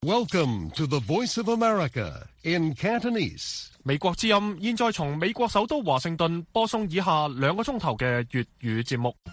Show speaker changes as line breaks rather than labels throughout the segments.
Welcome to the Voice of America in Cantonese.
美國之音現在從美國首都華盛頓播送以下2個鐘頭嘅粵語節目。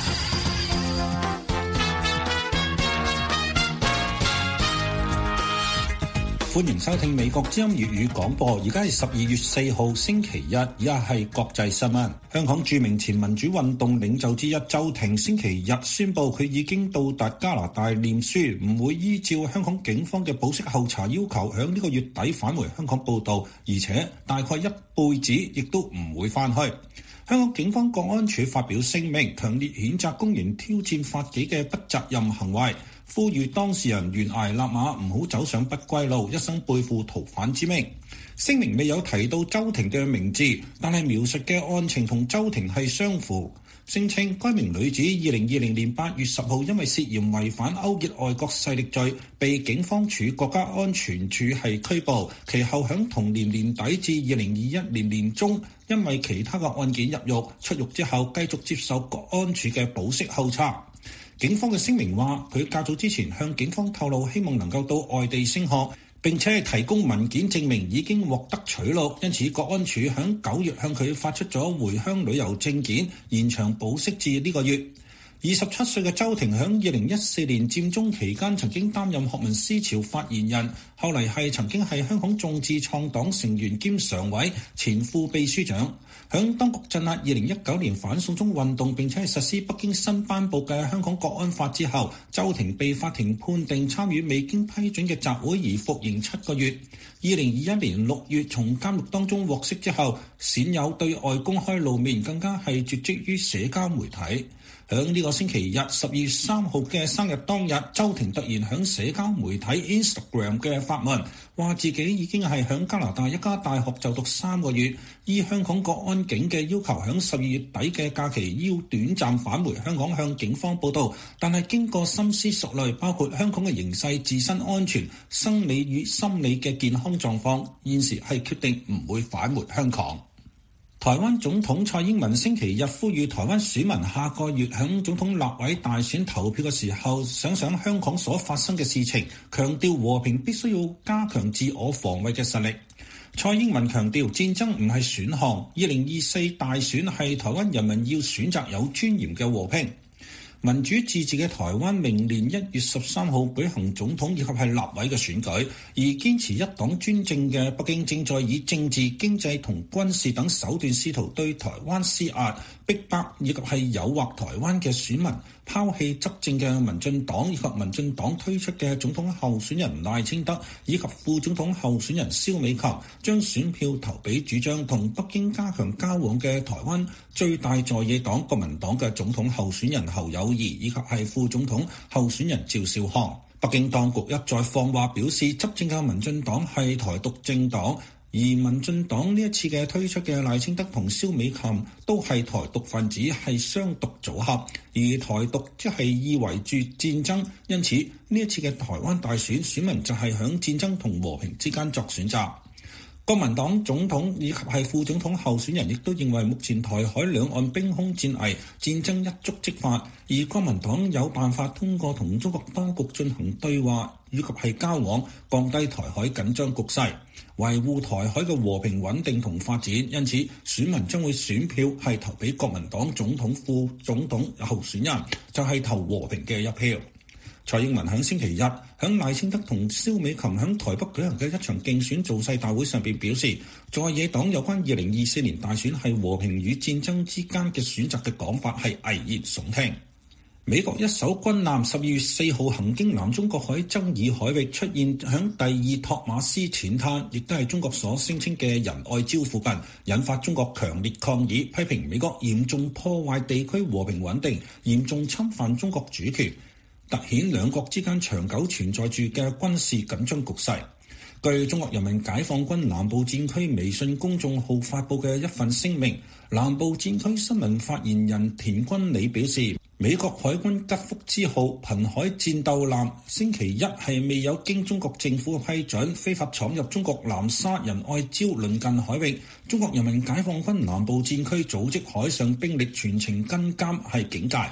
歡迎收聽美國之音粵語廣播，而家係12月4號星期一，而家係國際新聞。香港著名前民主運動領袖之一周庭星期日宣布，佢已經到達加拿大念書，唔會依照香港警方嘅保釋候查要求，響呢個月底返回香港報到，而且大概一輩子亦都唔會返去。香港警方國安處發表聲明，強烈譴責公然挑戰法紀嘅不責任行為，呼籲當事人懸崖勒馬，唔好走上不歸路，一生背負逃犯之命。聲明未有提到周庭嘅名字，但係描述嘅案情同周庭係相符，聲稱該名女子2020年8月10號因為涉嫌違反勾結外國勢力罪，被警方處國家安全處係拘捕，其後響同年年底至2021年年中，因為其他嘅案件入獄，出獄之後繼續接受國安處嘅保釋候查。警方嘅聲明話，佢較早之前向警方透露，希望能夠到外地升學，並且提供文件證明已經獲得取錄，因此國安處響9月向佢發出咗回鄉旅遊證件，延長保釋至呢個月。27歲嘅周庭響2014年佔中期間曾經擔任學民思潮發言人，後嚟係曾經係香港眾志創黨成員兼常委、前副秘書長。響當局鎮壓2019年反送中運動並且係實施北京新頒布嘅香港國安法之後，周庭被法庭判定參與未經批准嘅集會而服刑7個月。2021年6月從監獄當中獲釋之後，鮮有對外公開露面，更加係絕跡於社交媒體。響呢個星期日12月3號嘅生日當日，周庭突然響社交媒體 Instagram 嘅發文，話自己已經係響加拿大一家大學就讀3個月，依香港國安警嘅要求，響12月底嘅假期要短暫返回香港向警方報到，但係經過深思熟慮，包括香港嘅形勢、自身安全、生理與心理嘅健康狀況，現時係決定唔會返回香港。台灣總統蔡英文星期日呼籲台灣選民下個月響總統立委大選投票嘅時候，想想香港所發生嘅事情，強調和平必須要加強自我防衛嘅實力。蔡英文強調戰爭唔係選項，2024大選係台灣人民要選擇有尊嚴嘅和平。民主自治嘅台灣明年1月13號舉行總統以及係立委嘅選舉，而堅持一黨專政嘅北京正在以政治、經濟同軍事等手段試圖對台灣施壓、逼迫以及係誘惑台灣嘅選民拋棄執政嘅民進黨以及民進黨推出嘅總統候選人賴清德以及副總統候選人蕭美琴，將選票投俾主張同北京加強交往嘅台灣最大在野黨國民黨嘅總統候選人侯友宜以及係副總統候選人趙少康。北京當局一再放話表示，執政嘅民進黨係台獨政黨，而民進黨呢一次嘅推出嘅賴清德同蕭美琴都係台獨分子，係雙獨組合，而台獨即係意味住戰爭，因此呢一次嘅台灣大選，選民就係響戰爭同和平之間作選擇。國民黨總統以及係副總統候選人亦都認為目前台海兩岸兵凶戰危，戰爭一觸即發，而國民黨有辦法通過同中國當局進行對話以及係交往，降低台海緊張局勢，維護台海嘅和平穩定同發展。因此選民將會選票係投俾國民黨總統副總統候選人，就係投和平嘅一票。蔡英文喺星期日喺賴清德同蕭美琴喺台北舉行嘅一場競選造勢大會上邊表示，在野黨有關2024年大選係和平與戰爭之間嘅選擇嘅講法係危言聳聽。美國一艘軍艦12月4號行經南中國海爭議海域，出現響第2托馬斯淺灘，亦都係中國所聲稱嘅仁愛礁附近，引發中國強烈抗議，批評美國嚴重破壞地區和平穩定，嚴重侵犯中國主權，凸顯兩國之間長久存在住嘅軍事緊張局勢。據中國人民解放軍南部戰區微信公眾號發布嘅一份聲明，南部戰區新聞發言人田軍禮表示，美國海軍吉福之號瀕海戰鬥艦星期一係未有經中國政府嘅批准，非法闖入中國南沙仁愛礁鄰近海域。中國人民解放軍南部戰區組織海上兵力全程跟監係警戒。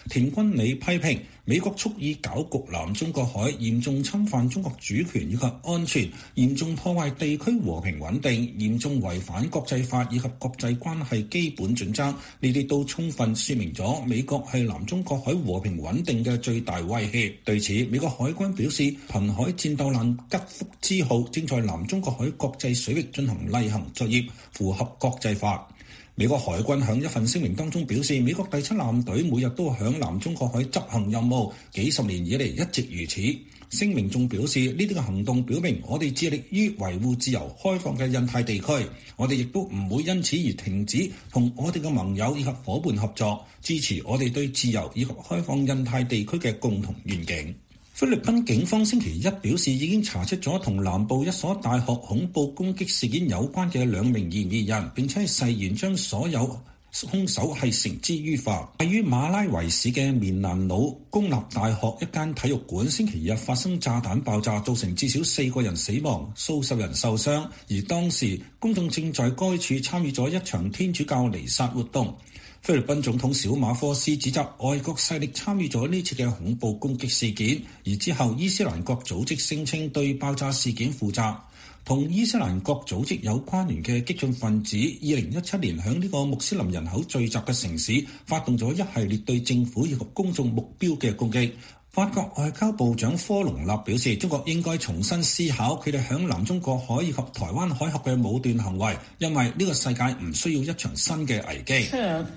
田君里批評美國蓄意搞局南中國海，嚴重侵犯中國主權以及安全，嚴重破壞地區和平穩定，嚴重違反國際法以及國際關係基本準則。呢啲都充分說明咗美國係南中國海和平穩定嘅最大威脅。對此，美國海軍表示，瀕海戰鬥艦吉福之號正在南中國海國際水域進行例行作業，符合國際法。美國海軍喺一份聲明當中表示，美國第7艦隊每日都響南中國海執行任務，幾十年以嚟一直如此。聲明仲表示，呢啲嘅行動表明我哋致力於維護自由開放嘅印太地區，我哋亦都唔會因此而停止同我哋嘅盟友以及夥伴合作，支持我哋對自由以及開放印太地區嘅共同願景。菲律賓警方星期一表示，已經查出咗同南部一所大學恐怖攻擊事件有關嘅2名嫌疑人，並且誓言將所有兇手係繩之於法。位於馬拉維市嘅棉蘭魯公立大學一間體育館星期日發生炸彈爆炸，造成至少4個人死亡，數十人受傷，而當時公眾正在該處參與咗一場天主教彌撒活動。菲律賓總統小馬科斯指責外國勢力參與咗呢次嘅恐怖攻擊事件，而之後伊斯蘭國組織聲稱對爆炸事件負責。同伊斯蘭國組織有關聯嘅激進分子2017年向呢個穆斯林人口聚集嘅城市發動咗一系列對政府以及公眾目標嘅攻擊。法國外交部長科隆納表示，中國應該重新思考佢哋響南中國海以及台灣海峽嘅武斷行為，因為呢個世界唔需要一場新嘅危機。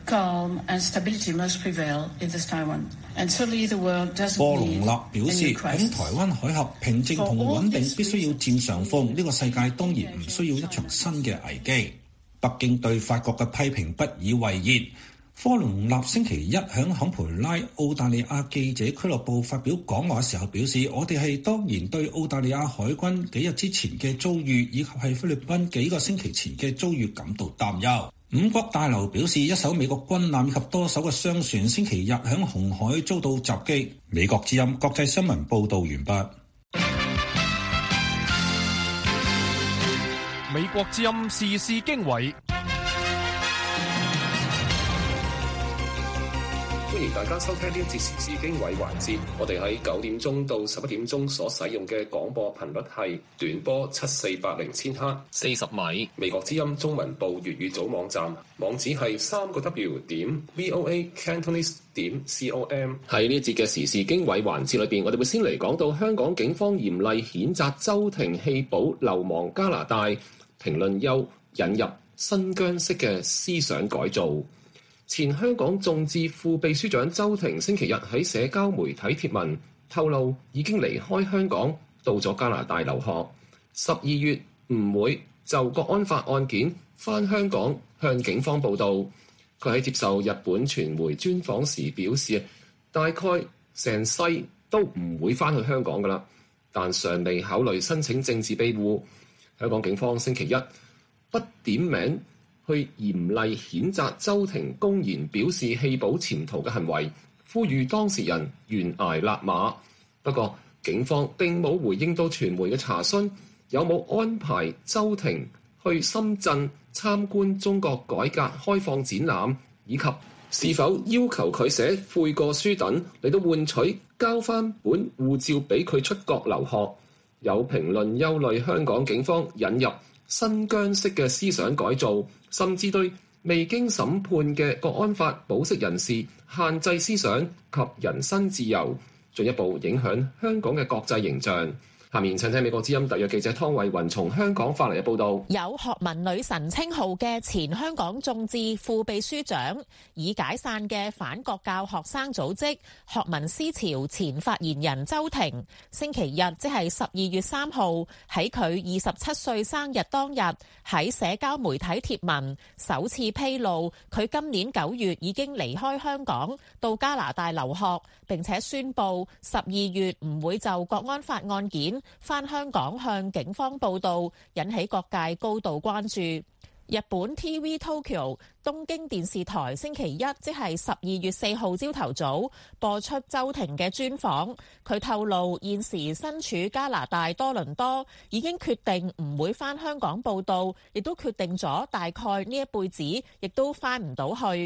科隆納表示，喺台灣海峽平靜同穩定必須要佔上風，呢個世界當然唔需要一場新嘅危機。北京對法國嘅批評不以為然。科隆納星期一響坎培拉澳大利亞記者俱樂部發表講話時候表示，我哋係當然對澳大利亞海軍幾日之前嘅遭遇，以及係菲律賓幾個星期前嘅遭遇感到擔憂。五角大樓表示，一艘美國軍艦以及多艘嘅商船星期日響紅海遭到襲擊。美國之音國際新聞報道完畢。
美國之音時事經緯。
歡迎大家收聽呢一節時事經緯環節。我哋喺9點鐘到11點鐘所使用嘅廣播頻率係短波7480千赫40米。美國之音中文部粵語組網站網址係3w.voacantonese.com。喺呢一節嘅時事經緯環節裏邊，我哋會先嚟講到香港警方嚴厲譴責周庭棄保流亡加拿大，評論優引入新疆式嘅思想改造。前香港眾志副秘書長周庭星期日喺社交媒體貼文透露，已經離開香港到咗加拿大留學，12月唔會就國安法案件返香港向警方報到。佢喺接受日本傳媒專訪時表示，大概成世都唔會返去香港㗎喇，但尚未考慮申請政治庇護。香港警方星期一不點名去嚴厲譴責周庭公然表示棄保潛逃嘅行為，呼籲當事人懸崖勒馬。不過警方並冇回應到傳媒嘅查詢，有冇安排周庭去深圳參觀中國改革開放展覽，以及是否要求佢寫悔過書等嚟到換取交翻本護照俾佢出國留學。有評論憂慮香港警方引入新疆式嘅思想改造，甚至對未經審判嘅國安法保釋人士限制思想及人身自由，進一步影響香港嘅國際形象。下面請聽美國之音特約記者湯慧雲從香港發嚟嘅報道。
有學民女神稱號嘅前香港眾志副秘書長，已解散嘅反國教學生組織學民思潮前發言人周庭，星期日即係12月3號喺佢27歲生日當日喺社交媒體貼文，首次披露佢今年9月已經離開香港到加拿大留學，並且宣布12月唔會就國安法案件返香港向警方報到，引起各界高度關注。日本 TV Tokyo 東京電視台星期一即係12月4號朝頭早播出周庭嘅專訪，佢透露現時身處加拿大多倫多，已經決定唔會返香港報到，亦都決定咗大概呢一輩子亦都返唔到去。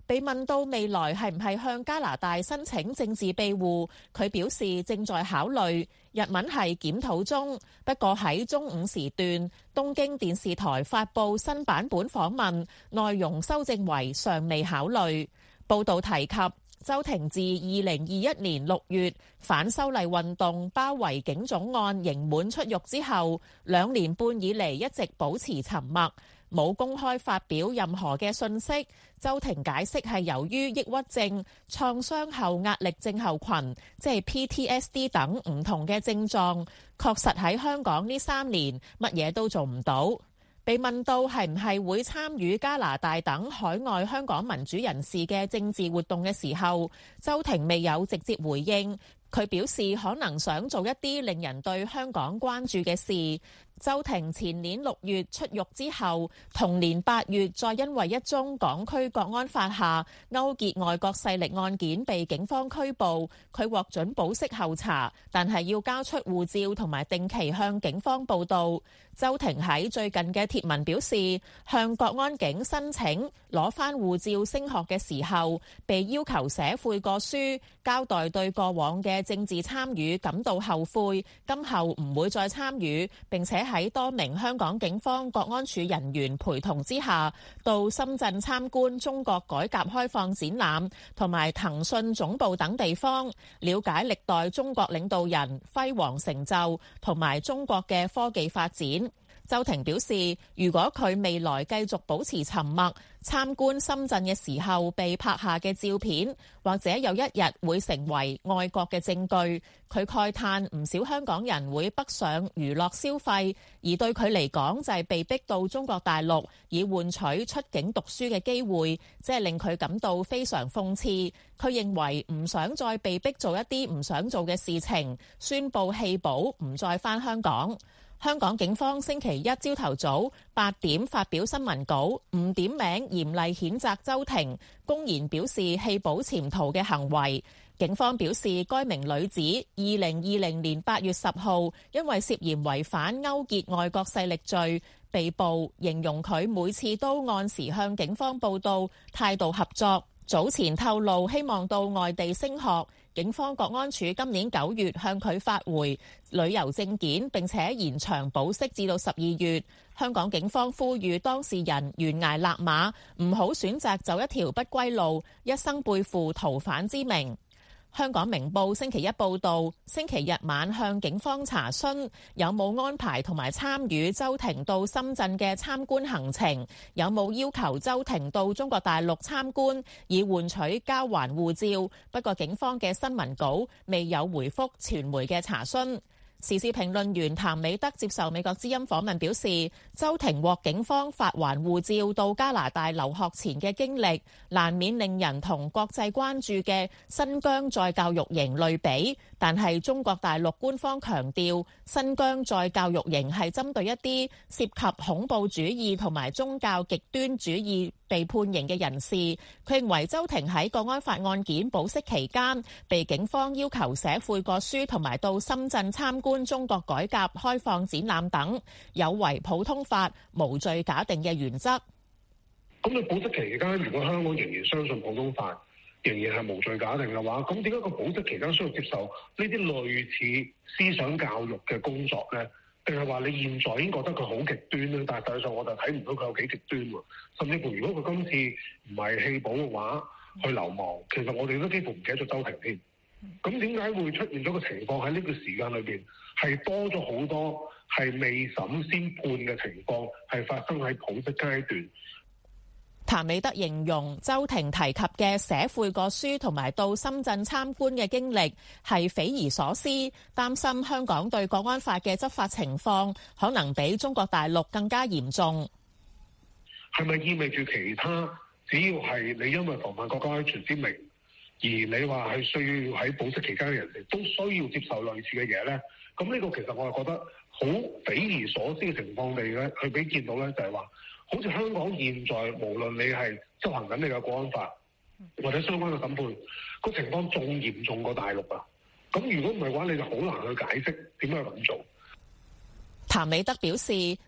被問到未來係唔係向加拿大申請政治庇護，佢表示正在考慮，日文係檢討中。不過喺中午時段，東京電視台發布新版本訪問，內容修正為尚未考慮。報道提及，周庭自2021年6月反修例運動包圍警總案刑滿出獄之後，2年半以嚟一直保持沉默，冇公開發表任何嘅訊息。周庭解釋係由於抑鬱症、創傷後壓力症候群，即係 PTSD 等唔同嘅症狀，確實喺香港呢3年乜嘢都做唔到。被問到係唔係會參與加拿大等海外香港民主人士嘅政治活動嘅時候，周庭未有直接回應。佢表示可能想做一啲令人對香港關注嘅事。周庭前年6月出獄之後，同年8月再因為一宗港區國安法下勾結外國勢力案件被警方拘捕，佢獲准保釋候查，但係要交出護照同埋定期向警方報到。周庭喺最近嘅貼文表示，向國安警申請攞返護照升學嘅時候，被要求寫悔過書，交代對過往嘅政治參與感到後悔，今後唔會再參與，並且喺多名香港警方國安處人員陪同之下，到深圳參觀中國改革開放展覽同埋騰訊總部等地方，了解歷代中國領導人輝煌成就同埋中國嘅科技發展。周庭表示，如果佢未來繼續保持沉默，參觀深圳嘅時候被拍下嘅照片，或者有一日會成為愛國嘅證據。佢慨嘆唔少香港人會北上娛樂消費，而對佢嚟講就係被逼到中國大陸以換取出境讀書嘅機會，即係令佢感到非常諷刺。佢認為唔想再被逼做一啲唔想做嘅事情，宣布棄保，唔再返香港。香港警方星期一朝頭早8點發表新聞稿，唔點名嚴厲譴責周庭公然表示棄保潛逃嘅行為。警方表示，該名女子2020年8月10號因為涉嫌違反勾結外國勢力罪被捕，形容佢每次都按時向警方報到，態度合作。早前透露希望到外地升學，警方國安處今年9月向佢發回旅遊證件，並且延長保釋至到12月。香港警方呼籲當事人懸崖勒馬，唔好選擇走一條不歸路，一生背負逃犯之名。香港明報星期一報導，星期日晚向警方查詢有冇安排同埋參與周庭到深圳嘅參觀行程，有冇要求周庭到中國大陸參觀以換取交還護照。不過警方嘅新聞稿未有回覆傳媒嘅查詢。時事評論員譚美德接受美國之音訪問表示，周庭獲警方發還護照到加拿大留學前嘅經歷，難免令人同國際關注嘅新疆再教育營類比。但係中國大陸官方強調，新疆再教育營係針對一啲涉及恐怖主義同埋宗教極端主義被判刑嘅人士。佢認為周庭喺國安法案件保釋期間，被警方要求寫悔過書同埋到深圳參觀中國改革開放展覽等，有違普通法無罪假定嘅原則。
咁你保釋期間，如果香港仍然相信普通法，仍然係無罪假定嘅話，咁點解個保釋期間需要接受呢啲類似思想教育嘅工作呢？定係話你現在已經覺得佢好極端咧？但係實際上我就睇唔到佢有幾極端喎。甚至乎如果佢今次唔係棄保嘅話，去流亡，其實我哋都幾乎唔記得咗周庭添。咁點解會出現咗個情況喺呢個時間裏邊係多咗好多係未審先判嘅情況，係發生喺保釋階段？
譚美德形容周庭提及嘅寫悔過書同埋到深圳參觀嘅經歷係匪夷所思，擔心香港對國安法嘅執法情況可能比中國大陸更加嚴重。
係咪意味住其他只要係你因為防範國家安全之名，而你話係需要喺保釋期間嘅人士都需要接受類似嘅嘢呢？咁呢個其實我係覺得好匪夷所思嘅情況嚟咧，去俾見到咧就係話，好似香港現在無論你係執行緊你嘅國安法或者相關嘅審判，個情況仲嚴重過大陸啊！咁如果唔係嘅話，你就好難去解釋點解咁做。
譚美德表示，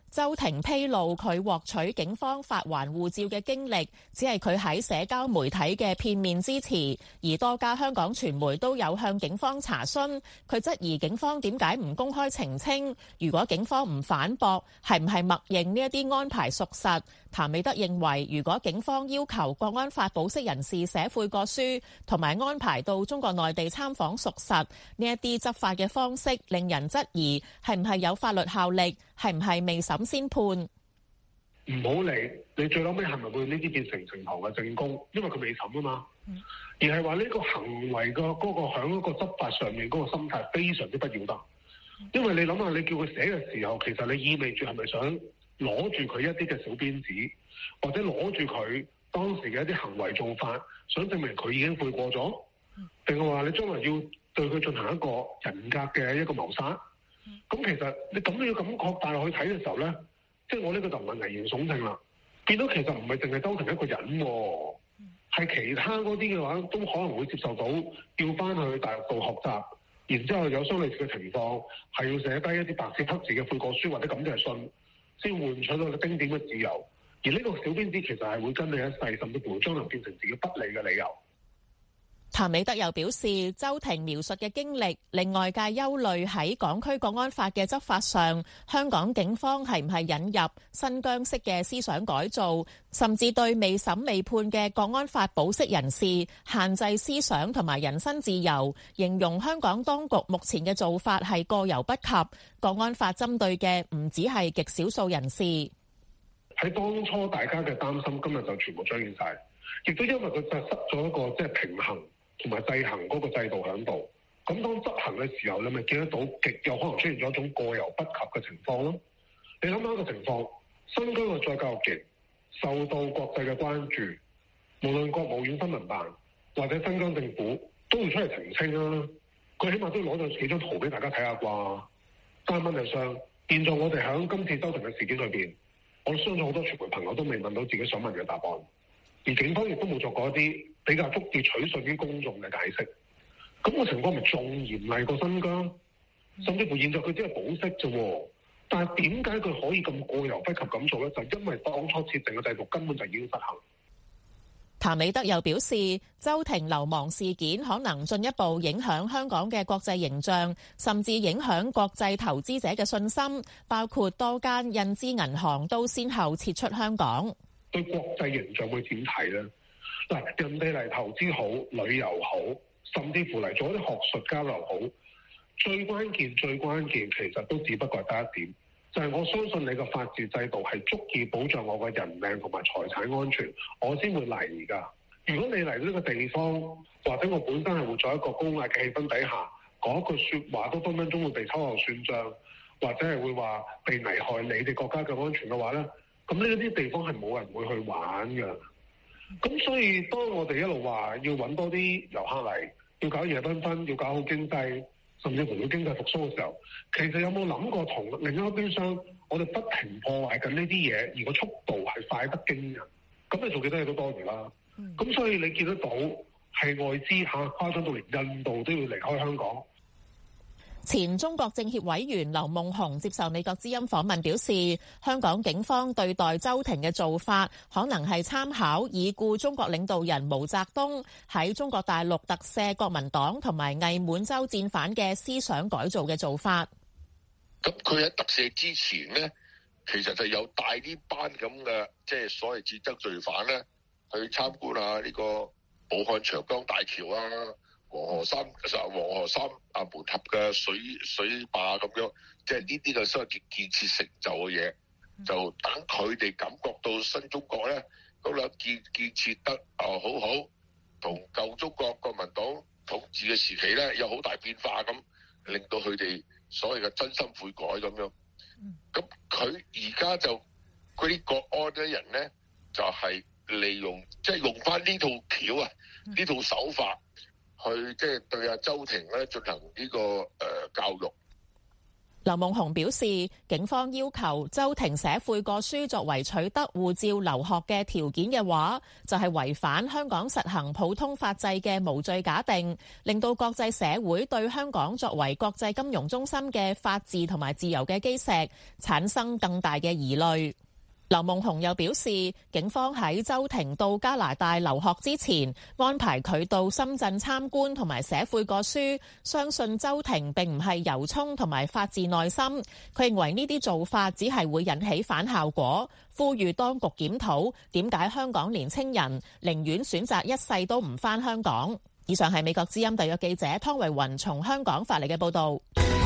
周庭披露佢獲取警方發還護照嘅經歷，只係佢喺社交媒體嘅片面之詞，而多家香港傳媒都有向警方查詢。佢質疑警方點解唔公開澄清？如果警方唔反駁，係唔係默認呢一啲安排屬實？譚美德認為，如果警方要求國安法保釋人士寫悔過書，同埋安排到中國內地參訪屬實，呢一啲執法嘅方式令人質疑係唔係有法律效力，係唔係未審先判？
唔好理你最後尾係咪會呢啲變成呈堂嘅證供，因為佢未審啊嘛。而係話呢個行為嘅嗰個響嗰個執法上面嗰個心態非常之不要得。因為你諗下，你叫佢寫嘅時候，其實你意味住係咪想攞住佢一啲嘅小鞭子，或者攞住佢當時嘅一啲行為做法，想證明佢已經悔過咗，定係話你將來要對佢進行一個人格嘅一個謀殺？咁其實你咁要咁擴大落去睇嘅時候咧，即係我呢個就唔係危言聳聽啦。見到其實唔係淨係周庭一個人，係其他嗰啲嘅話都可能會接受到，要翻去大陸度學習，然之後有相類似嘅情況，係要寫低一啲白紙黑字嘅悔過書或者感謝信，先換取到個丁點嘅自由。而呢個小鞭子其實係會跟你一世，甚至乎將來變成自己不利嘅理由。
譚美德又表示，周庭描述嘅經歷令外界憂慮喺港區國安法嘅執法上，香港警方係唔係引入新疆式嘅思想改造，甚至對未審未判嘅國安法保釋人士限制思想同埋人身自由，形容香港當局目前嘅做法係過猶不及。國安法針對嘅唔只係極少數人士。
喺當初大家嘅擔心，今日就全部彰顯晒，亦都因為佢就失咗一個即係平衡同埋制衡嗰個制度喺度，咁當執行嘅時候，你咪見得到極有可能出現咗一種過猶不及嘅情況咯。你諗下一個情況，新疆嘅再教育營受到國際嘅關注，無論國務院新聞辦或者新疆政府都要出嚟澄清啦。佢起碼都要攞咗幾張圖俾大家睇下啩。但係問題上，現在我哋喺今次周庭嘅事件裏邊，我相信好多傳媒朋友都未問到自己想問嘅答案，而警方亦都冇作過一啲比較足以取信於公眾嘅解釋。咁個情況咪仲嚴厲過新疆，甚至乎現在佢只係保釋啫。但係點解佢可以咁過猶不及咁做呢？就因為當初設定嘅制度根本就已經失衡。
譚美德又表示，周庭流亡事件可能進一步影響香港嘅國際形象，甚至影響國際投資者嘅信心，包括多間印資銀行都先後撤出香港。
對國際形象會點睇呢？嗱，人哋嚟投資好、旅遊好，甚至乎嚟做一啲學術交流好，最關鍵其實都只不過係得一點，就係我相信你個法治制度係足以保障我嘅人命同埋財產安全，我先會嚟㗎。如果你嚟呢個地方，或者我本身係活在一個高壓嘅氣氛底下，講一句説話都分分鐘會被秋後算賬，或者係會話被危害你哋國家嘅安全嘅話咧，咁呢啲地方係冇人會去玩㗎。咁所以當我哋一路話要揾多啲遊客嚟，要搞夜繽紛，要搞好經濟，甚至乎要經濟復甦嘅時候，其實有冇諗過同另一邊廂，我哋不停破壞緊呢啲嘢，而個速度係快得驚人，咁你做幾多嘢都多餘啦。咁所以你見得到係外資誇張到連印度都要離開香港。
前中國政協委員劉夢熊接受美國之音訪問表示，香港警方對待周庭嘅做法，可能係參考已故中國領導人毛澤東喺中國大陸特赦國民黨同埋偽滿洲戰犯嘅思想改造嘅做法。
咁佢喺特赦之前呢，其實就有帶呢班咁嘅即係所謂戰爭罪犯呢去參觀下呢個武漢長江大橋啊，黃河三門峽嘅水壩咁樣，即係呢啲嘅所謂建設成就嘅嘢，就等佢哋感覺到新中國咧嗰兩建設得好好，同舊中國國民黨統治嘅時期咧有好大變化咁，令到佢哋所謂嘅真心悔改咁樣。咁佢而家就嗰啲國安嘅人咧，就係利用即係用翻呢套橋啊，呢套手法。去即係對阿周庭咧進行呢個教育。
劉夢熊表示，警方要求周庭寫悔過書作為取得護照留學嘅條件嘅話，就係違反香港實行普通法制嘅無罪假定，令到國際社會對香港作為國際金融中心嘅法治同埋自由嘅基石產生更大嘅疑慮。劉夢熊又表示，警方喺周庭到加拿大留學之前，安排佢到深圳參觀同埋寫悔過書，相信周庭並唔係由衷同埋發自內心。佢認為呢啲做法只係會引起反效果，呼籲當局檢討點解香港年青人寧願選擇一世都唔返香港。以上係美國之音特約記者湯維雲從香港發嚟嘅報導。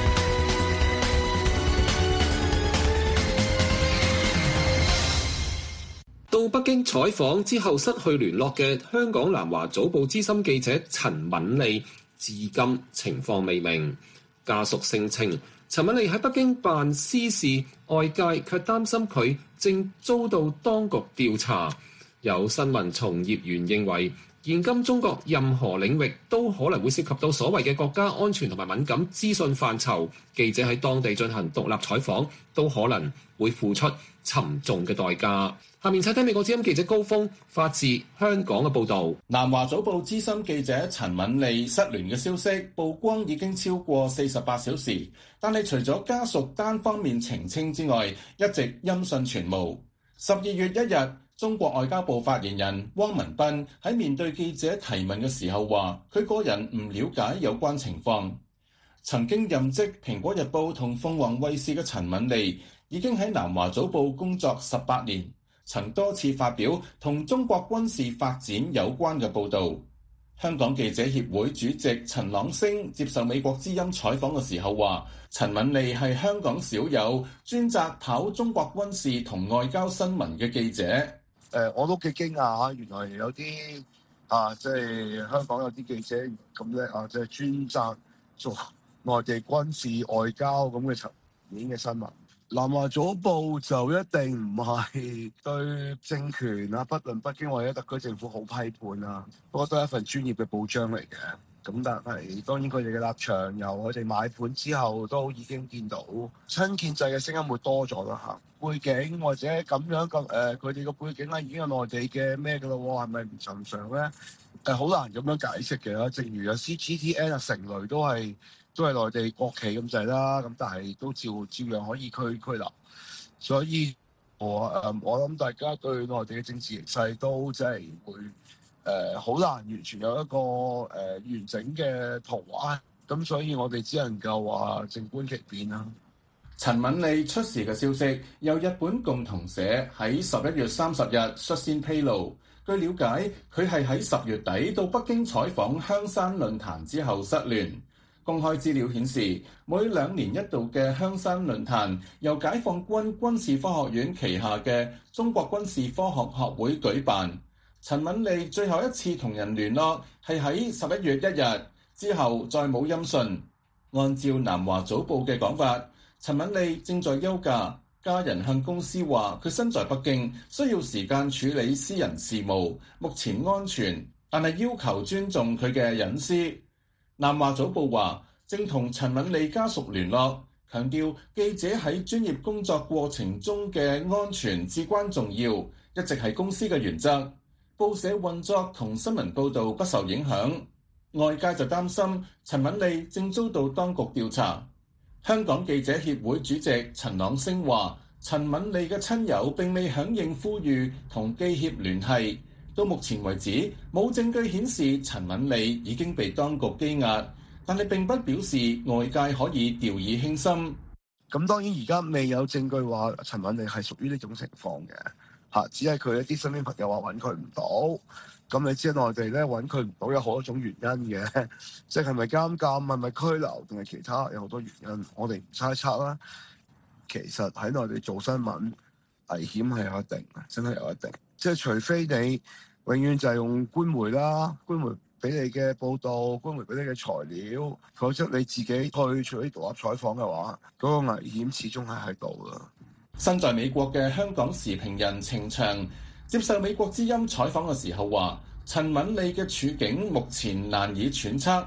到北京採訪之後失去聯絡嘅香港南華早報資深記者陳敏利，至今情況未明。家屬聲稱，陳敏利喺北京辦私事，外界卻擔心佢正遭到當局調查。有新聞從業員認為，現今中國任何領域都可能會涉及到所謂嘅國家安全同埋敏感資訊範疇，記者喺當地進行獨立採訪都可能會付出沉重嘅代價。下面請聽美國之音記者高峰發自香港嘅報導。
南華早報資深記者陳敏利失聯嘅消息曝光已經超過48小時，但係除咗家屬單方面澄清之外，一直音訊全無。12月1日，中國外交部發言人汪文斌喺面對記者提問嘅時候話，佢個人唔了解有關情況。曾經任職蘋果日報同鳳凰衛視嘅陳敏利已經喺南華早報工作18年，曾多次發表同中國軍事發展有關嘅報導。香港記者協會主席陳朗昇接受美國之音採訪嘅時候話，陳敏利係香港少有專責跑中國軍事同外交新聞嘅記者。
我都幾驚訝嚇，原來有啲即係香港有啲記者咁叻即係專責做內地軍事外交咁嘅層面嘅新聞。南華早報就一定唔係對政權不論北京或者特區政府好批判啊，我覺得係一份專業嘅報章嚟嘅。咁但係當然佢哋嘅立場由佢哋買盤之後都已經見到親建制嘅聲音會多咗啦嚇。背景或者咁樣佢哋個背景已經有內地嘅咩㗎咯喎，係咪唔尋常咧？好難咁樣解釋嘅。正如有 CGTN 成蕾都係內地國企咁滯啦，咁但係都照樣可以拘留。所以我諗大家對內地嘅政治形勢都真係會好難完全有一個完整嘅圖畫。咁所以我哋只能夠話靜觀其變啦。
陳敏利出事嘅消息由日本共同社喺11月30日率先披露。據了解，佢係喺10月底到北京採訪香山論壇之後失聯。公開資料顯示，每2年一度嘅香山論壇由解放軍軍事科學院旗下嘅中國軍事科學學會舉辦。陳敏利最後一次同人聯絡係喺11月1日之後再冇音訊。按照南華早報嘅講法，陳敏利正在休假，家人向公司話佢身在北京，需要時間處理私人事務，目前安全，但係要求尊重佢嘅隱私。南華早報話正同陳敏利家屬聯絡，強調記者喺專業工作過程中嘅安全至關重要，一直係公司嘅原則。報社運作同新聞報導不受影響。外界就擔心陳敏利正遭到當局調查。香港記者協會主席陳朗昇話，陳敏利嘅親友並未響應呼籲同記協聯繫。到目前為止，冇證據顯示陳敏利已經被當局羈押，但係並不表示外界可以掉以輕心。
咁當然而家未有證據話陳敏利係屬於呢種情況嘅，只係佢一啲身邊朋友話揾佢唔到。咁你知內地咧揾佢唔到有好多種原因嘅，即係咪監禁、係咪拘留定係其他，有好多原因，我哋唔猜測啦。其實喺內地做新聞危險係有一定嘅，真係有一定。即係除非你永遠就係用官媒啦，官媒俾你嘅報導，官媒俾你嘅材料，否則你自己去做啲獨立採訪嘅話，嗰個危險始終係喺度啦。
身在美國嘅香港時評人程翔接受美國之音採訪嘅時候話，陳敏利嘅處境目前難以揣測。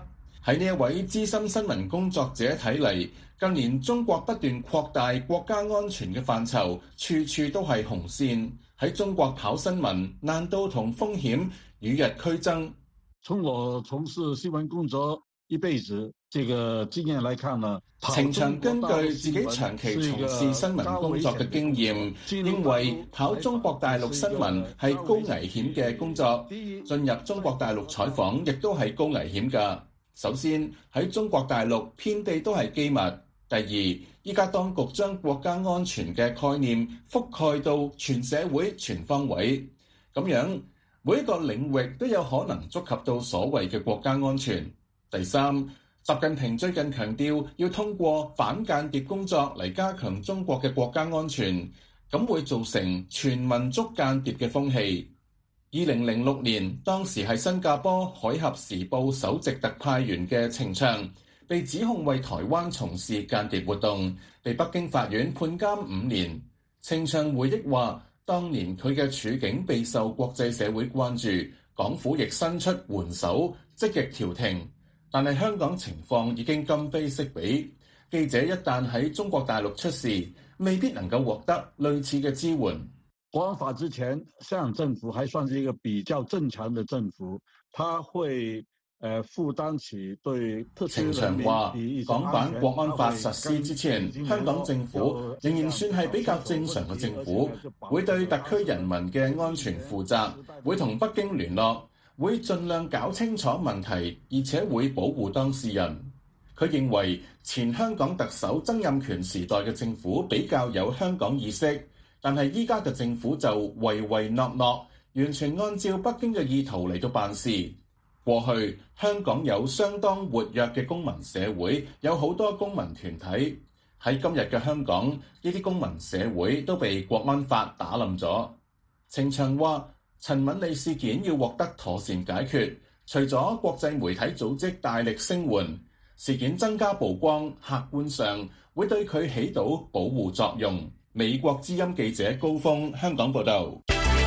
喺呢一位資深新聞工作者睇嚟，近年中國不斷擴大國家安全嘅範疇，處處都係紅線。喺中國跑新聞，難度同風險與日俱增。
從我從事新聞工作一輩子這個經驗來看呢，
程翔根據自己長期從事新聞工作嘅經驗，認為跑中國大陸新聞係高危險嘅工作。進入中國大陸採訪亦都係高危險㗎。首先喺中國大陸遍地都係機密。第二，依家當局將國家安全嘅概念覆蓋到全社會全方位，咁樣每一個領域都有可能觸及到所謂嘅國家安全。第三，習近平最近強調要通過反間諜工作嚟加強中國嘅國家安全，咁會造成全民捉間諜嘅風氣。2006年，當時係新加坡《海峽時報》首席特派員嘅程翔，被指控為台灣從事間諜活動，被北京法院判監5年。程翔回憶話，當年佢嘅處境備受國際社會關注，港府亦伸出援手，積極調停。但係香港情況已經今非昔比，記者一旦喺中國大陸出事，未必能夠獲得類似嘅支援。
國安法之前，香港政府還算是一個比較正常的政府，他會負擔起對特區人民。程翔話，港版國安法實施之前，香港政府仍然算係比較正常嘅政府，會對特區人民嘅安全負責，會同北京聯絡，會盡量搞清楚問題，而且會保護當事人。佢認為前香港特首曾蔭權時代嘅政府比較有香港意識，但係依家嘅政府就唯唯諾諾，完全按照北京嘅意圖嚟到辦事。過去香港有相當活躍嘅公民社會，有好多公民團體。喺今日嘅香港，呢啲公民社會都被國安法打冧咗。程翔話，陳敏莉事件要獲得妥善解決，除咗國際媒體組織大力聲援，事件增加曝光，客觀上會對佢起到保護作用。美國之音記者高峰香港報道。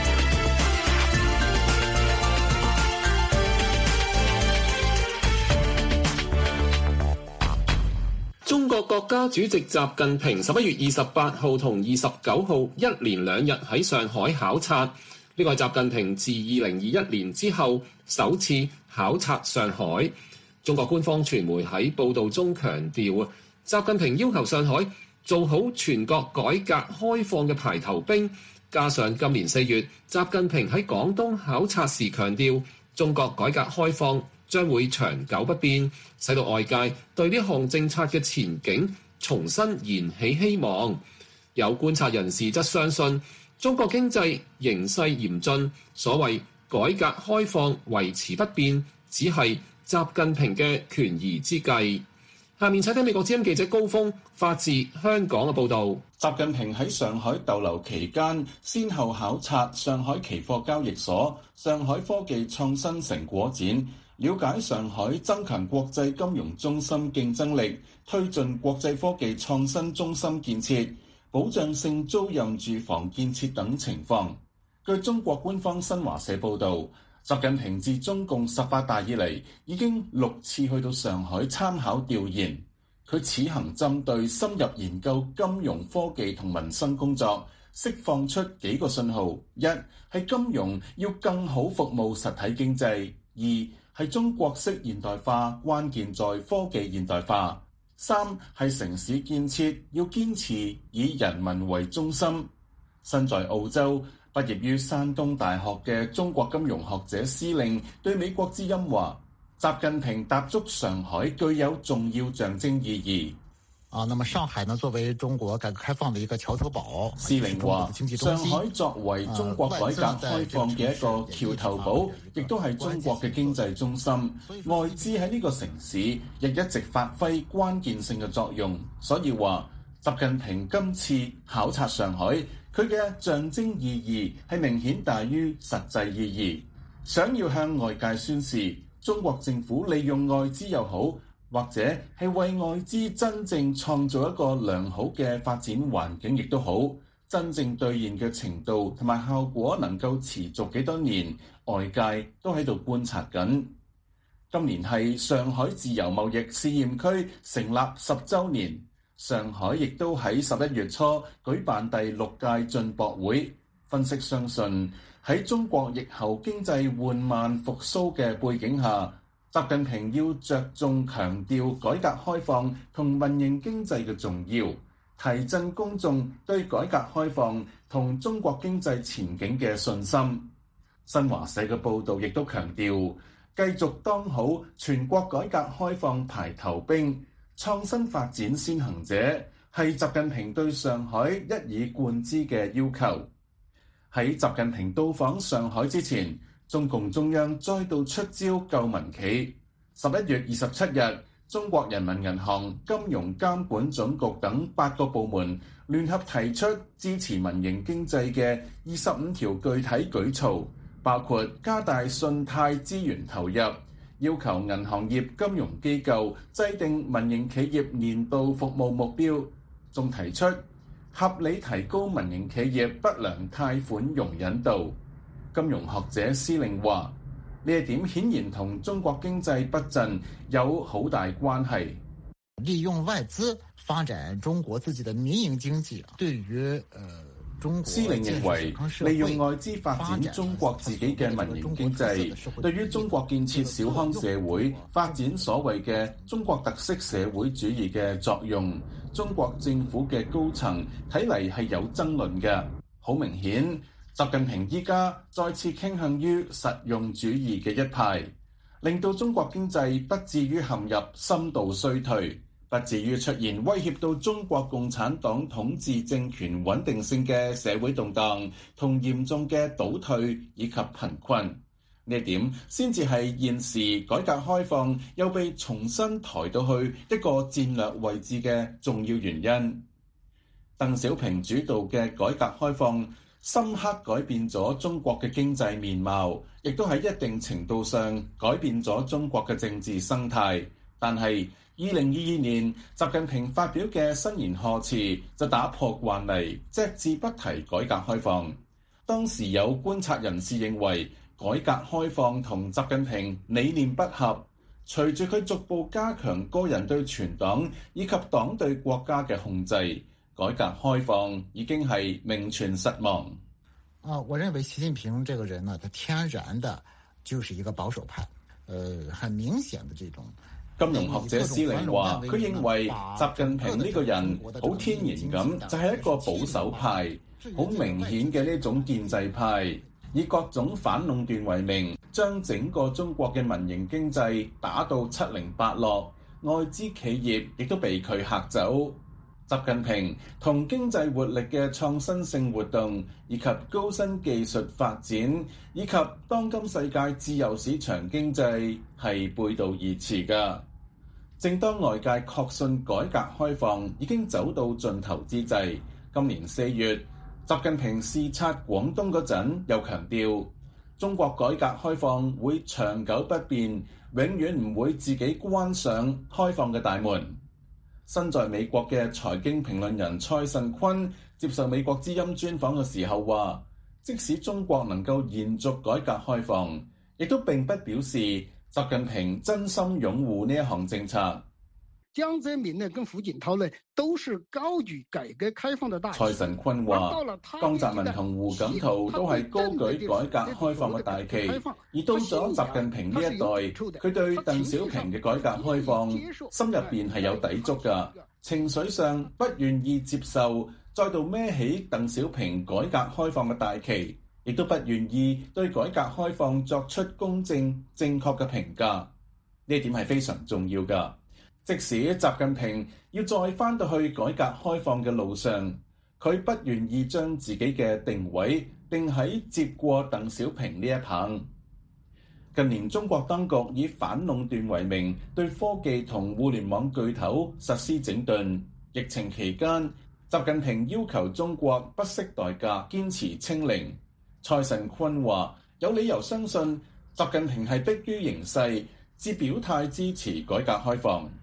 中國國家主席習近平11月28號同29號一連2日喺上海考察，呢個係習近平自2021年之後首次考察上海。中國官方傳媒喺報導中強調，習近平要求上海做好全國改革開放嘅排頭兵，加上今年4月習近平喺廣東考察時強調，中國改革開放將會長久不變，使到外界對呢項政策嘅前景重新燃起希望。有觀察人士則相信，中國經濟形勢嚴峻，所謂改革開放維持不變，只係習近平嘅權宜之計。下面請聽美國之音記者高峰發自香港嘅報導。
習近平喺上海逗留期間，先後考察上海期貨交易所、上海科技創新成果展，了解上海增強國際金融中心競爭力，推進國際科技創新中心建設、保障性租賃住房建設等情況。據中國官方新華社報導，習近平自中共18大以嚟已經6次去到上海參考調研。佢此行針對深入研究金融科技同民生工作，釋放出幾個信號：一係金融要更好服務實體經濟；二係中國式現代化關鍵在科技現代化；三係城市建設要堅持以人民為中心。身在澳洲畢業於山東大學嘅中國金融學者施令對美國之音話，習近平踏足上海具有重要象徵意義。
那麼上海呢，作為中國改革開放的一個橋頭堡。
施令話，上海作為中國改革開放嘅一個橋頭堡，亦都係中國嘅經濟中心。外資喺呢個城市亦一直發揮關鍵性嘅作用。所以話，習近平今次考察上海，佢嘅象徵意義係明顯大於實際意義。想要向外界宣示，中國政府利用外資又好，或者係為外資真正創造一個良好嘅發展環境亦都好，真正兌現嘅程度同埋效果能夠持續幾多年，外界都喺度觀察緊。
今年係上海自由貿易試驗區成立10週年，上海亦都喺11月初舉辦第6屆進博會。分析相信喺中國疫後經濟緩慢復甦嘅背景下，習近平要着重強調改革開放同民營經濟嘅重要，提振公眾對改革開放同中國經濟前景嘅信心。新華社嘅報導亦都強調，繼續當好全國改革開放排頭兵、創新發展先行者，係習近平對上海一以貫之嘅要求。喺習近平到訪上海之前，中共中央再度出招救民企。11月27日，中國人民銀行、金融監管總局等8個部門聯合提出支持民營經濟嘅25條具體舉措，包括加大信貸資源投入，要求銀行業金融機構制定民營企業年度服務目標，仲提出合理提高民營企業不良貸款容忍度。金融學者施令話，呢一點顯然同中國經濟不振有好大關係。
利用外資發展中國自己的民營經濟，對於
施令認為，利用外資發展中國自己嘅民營經濟，對於中國建設小康社會、發展所謂嘅中國特色社會主義嘅作用，中國政府嘅高層睇嚟係有爭論嘅。好明顯，習近平依家再次傾向於實用主義嘅一派，令到中國經濟不至於陷入深度衰退，不至於出現威脅到中國共產黨統治政權穩定性嘅社會動盪同嚴重嘅倒退以及貧困。呢一點先至係現時改革開放又被重新抬到去一個戰略位置嘅重要原因。鄧小平主導嘅改革開放深刻改變咗中國嘅經濟面貌，亦都喺一定程度上改變咗中國嘅政治生態。但係2022年習近平發表嘅新年賀詞就打破慣例，隻字不提改革開放。當時有觀察人士認為，改革開放同習近平理念不合，隨住佢逐步加強個人對全黨以及黨對國家嘅控制，改革開放已經係名存實亡。
我認為習近平這個人呢，他天然的就是一個保守派，很明顯的這種。
金融學者施令話，佢認為習近平呢個人好天然咁就係一個保守派，好明顯嘅呢種建制派，以各種反壟斷為名，將整個中國嘅民營經濟打到七零八落，外資企業亦都被佢嚇走。習近平同經濟活力嘅創新性活動，以及高新技術發展，以及當今世界自由市場經濟係背道而馳㗎。正當外界確信改革開放已經走到盡頭之際，今年4月，習近平視察廣東嗰陣，又強調中國改革開放會長久不變，永遠唔會自己關上開放嘅大門。身在美國嘅財經評論人蔡慎坤接受美國之音專訪嘅時候話，即使中國能夠延續改革開放，亦都並不表示習近平真心擁護呢一項政策。
江澤民呢跟胡錦濤呢都是高舉改革開放的大旗。
蔡慎坤話，江澤民同胡錦濤都係高舉改革開放嘅大旗，而到咗習近平呢一代，佢對鄧小平嘅改革開放心入邊係有抵觸㗎，情緒上不願意接受再度孭起鄧小平改革開放嘅大旗，亦都不願意對改革開放作出公正正確嘅評價。呢一點係非常重要㗎。即使習近平要再返到去改革開放嘅路上，佢不願意將自己嘅定位定喺接過鄧小平呢一棒。近年中國當局以反壟斷為名，對科技同互聯網巨頭實施整頓。疫情期間，習近平要求中國不惜代價堅持清零。蔡慎坤話，有理由相信習近平係迫於形勢，至表態支持改革開放。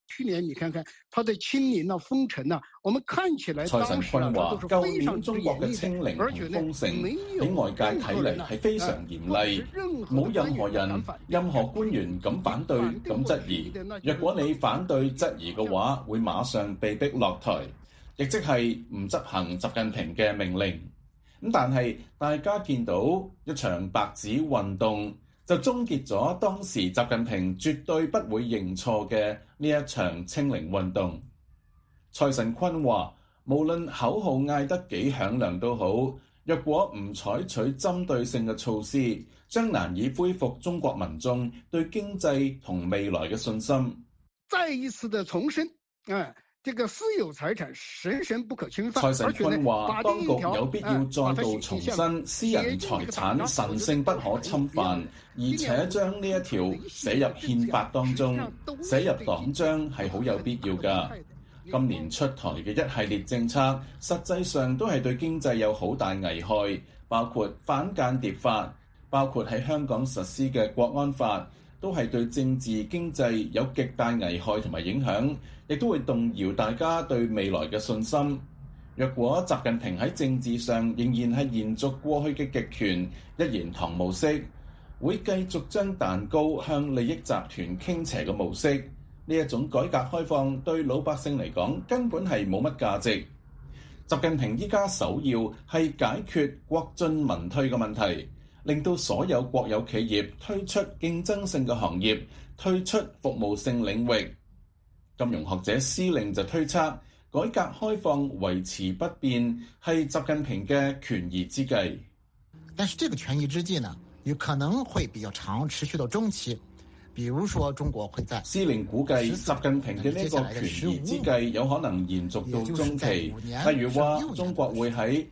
去年你看看他的清零啊、封城啊，我們看起來
蔡神坤話：舊年中國嘅清零同封城喺外界睇嚟係非常嚴厲，冇任何人、任何官員敢反對、敢質疑。若果你反對質疑嘅話，會馬上被逼落台，亦即係唔執行習近平嘅命令。咁但係大家見到一場白紙運動，就終結咗當時習近平絕對不會認錯嘅呢一場清零運動。蔡神坤話：無論口號嗌得幾響亮都好，若果唔採取針對性嘅措施，將難以恢復中國民眾對經濟同未來嘅信心。
再一次的重申，這個私有財產神不可侵犯。
蔡神坤話：當局有必要再度重申私人財產神聖不可侵犯，而且將呢一條寫入憲法當中，寫入黨章係好有必要㗎。今年出台嘅一系列政策，實際上都係對經濟有好大危害，包括反間諜法，包括喺香港實施嘅國安法，都係對政治經濟有極大危害同埋影響，亦都會動搖大家對未來嘅信心。若果習近平喺政治上仍然係延續過去嘅極權一言堂模式，會繼續將蛋糕向利益集團傾斜嘅模式，呢一種改革開放對老百姓嚟講根本係冇乜價值。習近平依家首要係解決國進民退嘅問題，令到所有國有企業推出競爭性嘅行業，退出服務性領域。金融學者施令就推測，改革開放維持不變係習近平嘅權宜之計。
但是這個權宜之計呢，有可能會比較長，持續到中期。比如說中國會在
施令估計習近平嘅呢個權宜之計有可能延續到中期，例如話中國會喺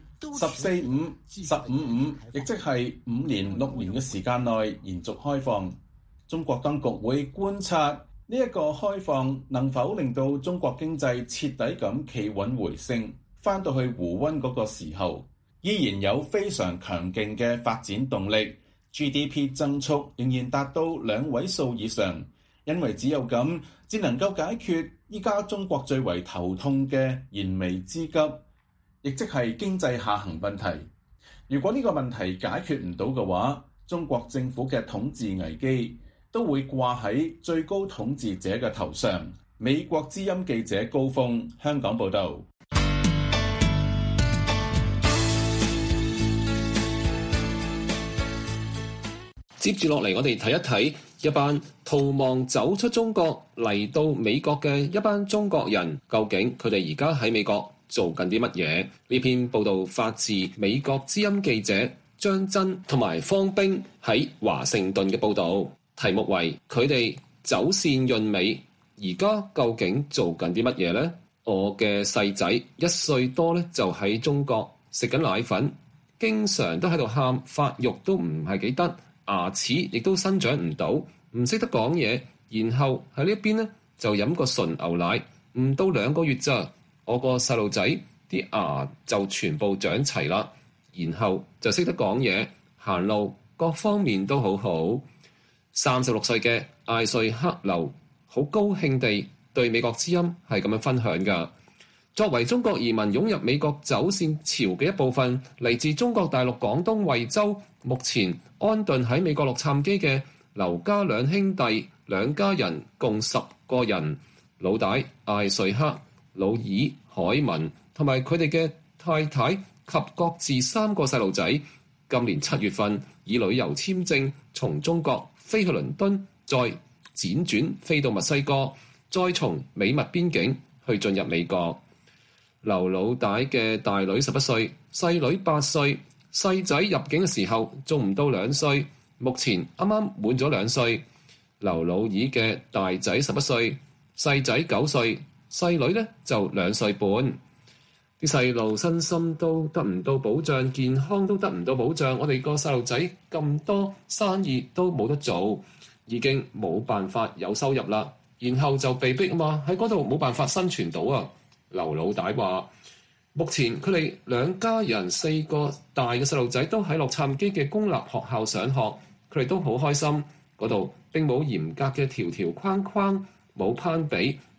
14-5、15-5，亦即係5年、6年嘅時間內延續開放。中國當局會觀察呢一個開放能否令到中國經濟徹底咁企穩回升，翻到去胡溫嗰個時候，依然有非常強勁嘅發展動力。GDP 增速仍然達到2位數以上，因為只有咁，至能夠解決依家中國最為頭痛嘅燃眉之急，亦即係經濟下行問題。如果呢個問題解決唔到嘅話，中國政府嘅統治危機都會掛喺最高統治者嘅頭上。美國之音記者高峰，香港報導。
接住落嚟，我哋睇一睇一班逃亡走出中國嚟到美國嘅一班中國人，究竟佢哋而家喺美國做緊啲乜嘢？呢篇報導發自美國之音記者張真同埋方冰喺華盛頓嘅報導，題目為佢哋走線潤美，而家究竟做緊啲乜嘢呢？我嘅細仔1歲多咧，就喺中國食緊奶粉，經常都喺度喊，發育都唔係幾得。牙齒亦都生長唔到，唔識得講嘢，然後喺呢一邊呢，就飲個純牛奶，唔到2個月咋，我個細路仔啲牙就全部長齊啦，然後就識得講嘢，行路各方面都好好。36歲嘅艾瑞克流好高興地對美國之音係咁樣分享㗎。作為中國移民湧入美國走線潮嘅一部分，嚟自中國大陸廣東惠州，目前安頓喺美國洛杉磯嘅劉家兩兄弟，兩家人共10個人，老大艾瑞克、老二海文同埋佢哋嘅太太及各自3個細路仔，今年7月份以旅遊簽證從中國飛去倫敦，再輾轉飛到墨西哥，再從美墨邊境去進入美國。劉老大嘅大女11歲，細女8歲，細仔入境嘅時候仲唔到2歲，目前啱啱滿咗2歲。劉老二嘅大仔11歲，細仔9歲，細女呢就2歲半。啲細路身心都得唔到保障，健康都得唔到保障。我哋個細路仔咁多生意都冇得做，已經冇辦法有收入啦。然後就被逼啊嘛，喺嗰度冇辦法生存到啊。劉老大話：目前佢哋2家人4個大嘅細路仔都喺洛杉磯嘅公立學校上學，佢哋都好開心。嗰度並冇嚴格嘅條條框框，冇攀比，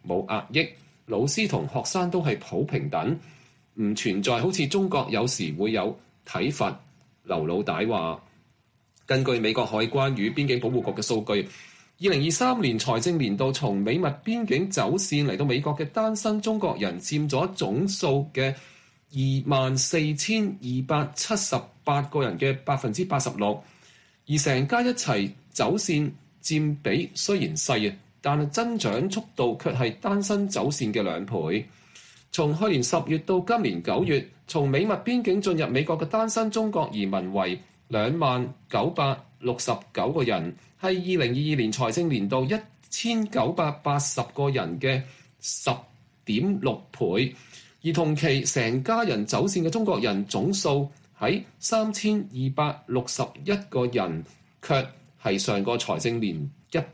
冇壓抑，老師同學生都係普平等，唔存在好似中國有時會有體罰。劉老大話，根據美國海關與邊境保護局嘅數據，2023年財政年度從美墨邊境走線嚟到美國嘅單身中國人佔咗總數嘅24,278個人嘅86%，而成家一齊走線佔比雖然細，但係增長速度卻係單身走線嘅2倍。從去年10月到今年9月，從美墨邊境進入美國嘅單身中國移民為2969個人，係2022年財政年度1980個人嘅10.6倍。而同期成家人走線嘅中國人總數喺3261個人，卻係上個財政年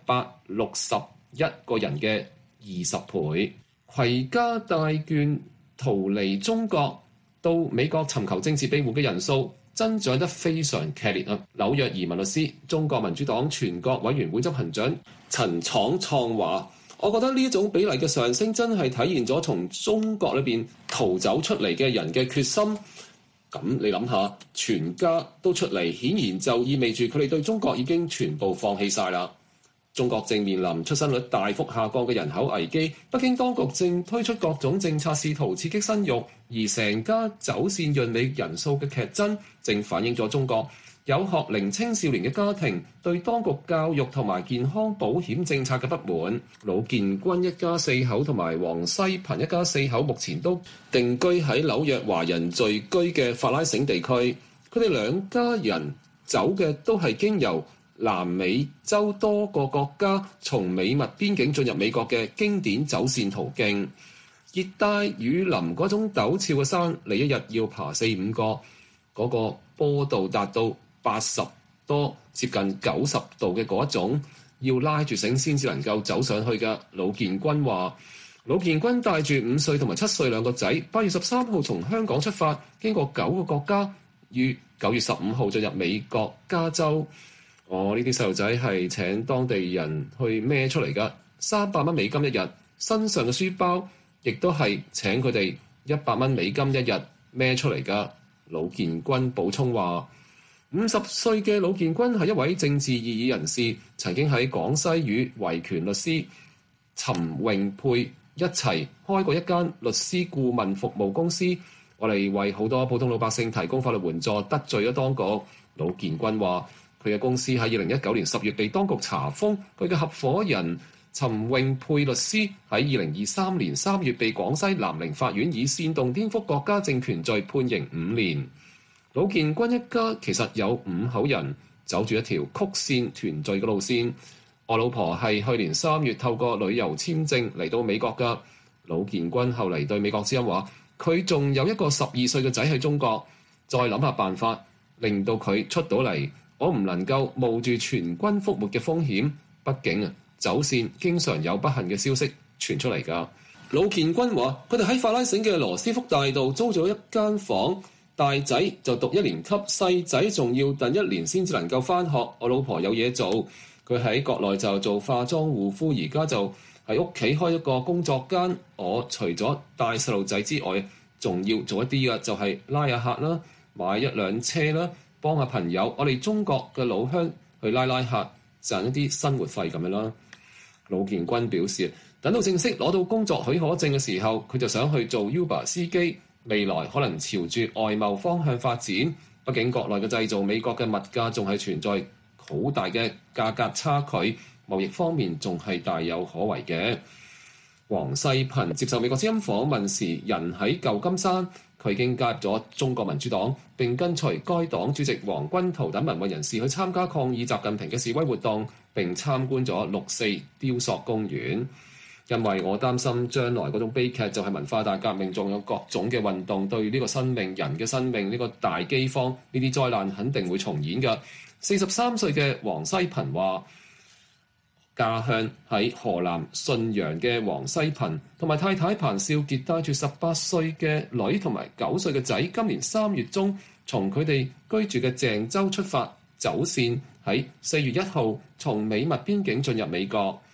161個人嘅20倍。攜家帶眷逃離中國到美國尋求政治庇護嘅人數增長得非常劇烈啊！紐約移民律師、中國民主黨全國委員會執行長陳闖創話，我覺得呢一種比例嘅上升真係體現咗從中國裏邊逃走出嚟嘅人嘅決心。咁你諗下，全家都出嚟，顯然就意味住佢哋對中國已經全部放棄晒啦。中國正面臨出生率大幅下降嘅人口危機，北京當局正推出各種政策試圖刺激生育，而成家走線潤美人數嘅劇增，正反映咗中國有學齡青少年嘅家庭對當局教育同埋健康保險政策嘅不滿。魯建軍一家4口同埋黃西頻一家4口目前都定居喺紐約華人聚居嘅法拉盛地區，佢哋兩家人走嘅都係經由南美洲多個國家從美墨邊境進入美國嘅經典走線途徑。熱帶雨林嗰種陡峭嘅山，你一日要爬4-5個，嗰個坡度達到80多接近90度嘅嗰一種，要拉住繩先至能夠走上去嘅。魯建軍話，魯建軍帶住5歲同埋7歲兩個仔，8月13號從香港出發，經過9個國家，於9月15號進入美國加州。呢啲細路仔係請當地人去孭出嚟㗎，$300一日，身上嘅書包亦都係請佢哋$100一日孭出嚟㗎。魯建軍補充話，50歲嘅魯建軍係一位政治異議人士，曾經喺廣西與維權律師陳榮佩一齊開過一間律師顧問服務公司，我哋為好多普通老百姓提供法律援助，得罪咗當局。魯建軍話，佢嘅公司喺2019年10月被當局查封，佢嘅合夥人陳永佩律師喺2023年3月被廣西南寧法院以煽動顛覆國家政權罪判刑5年。魯建軍一家其實有5口人，走住一條曲線團聚嘅路線。我老婆係去年3月透過旅遊簽證嚟到美國㗎。魯建軍後嚟對美國之音話，佢仲有一個12歲嘅仔喺中國，再諗下辦法令到佢出到嚟。我唔能夠冒住全軍覆沒嘅風險，畢竟走線經常有不幸嘅消息傳出嚟㗎。魯建軍話，佢哋喺法拉盛嘅羅斯福大道租咗一間房，大仔就讀1年級，細仔仲要等1年先至能夠返學。我老婆有嘢做，佢喺國內就做化妝護膚，而家就喺屋企開一個工作間。我除咗帶細路仔之外，仲要做一啲嘅，就係拉下客啦，買1輛車啦，幫下朋友，我哋中國嘅老鄉去拉客，賺一啲生活費咁樣啦。魯建軍表示，等到正式攞到工作許可證嘅時候，佢就想去做 Uber 司機，未來可能朝住外貿方向發展。畢竟國內嘅製造，美國嘅物價仲係存在好大嘅價格差距，貿易方面仲係大有可為嘅。黃世頻接受美國之音訪問時，人喺舊金山。佢已經加入咗中國民主黨，並跟隨該黨主席黃軍濤等民運人士去參加抗議習近平嘅示威活動，並參觀咗6·4雕塑公園。因為我擔心將來嗰種悲劇就係文化大革命，仲有各種嘅運動對呢個生命、人嘅生命呢個大饑荒呢啲災難肯定會重演㗎。43歲嘅黃西頻話，家鄉喺河南信陽嘅黃西頻同埋太太彭少傑帶住18歲嘅女同埋9歲嘅仔，今年3月中從佢哋居住嘅鄭州出發，走線喺4月1號從美墨邊境進入美國。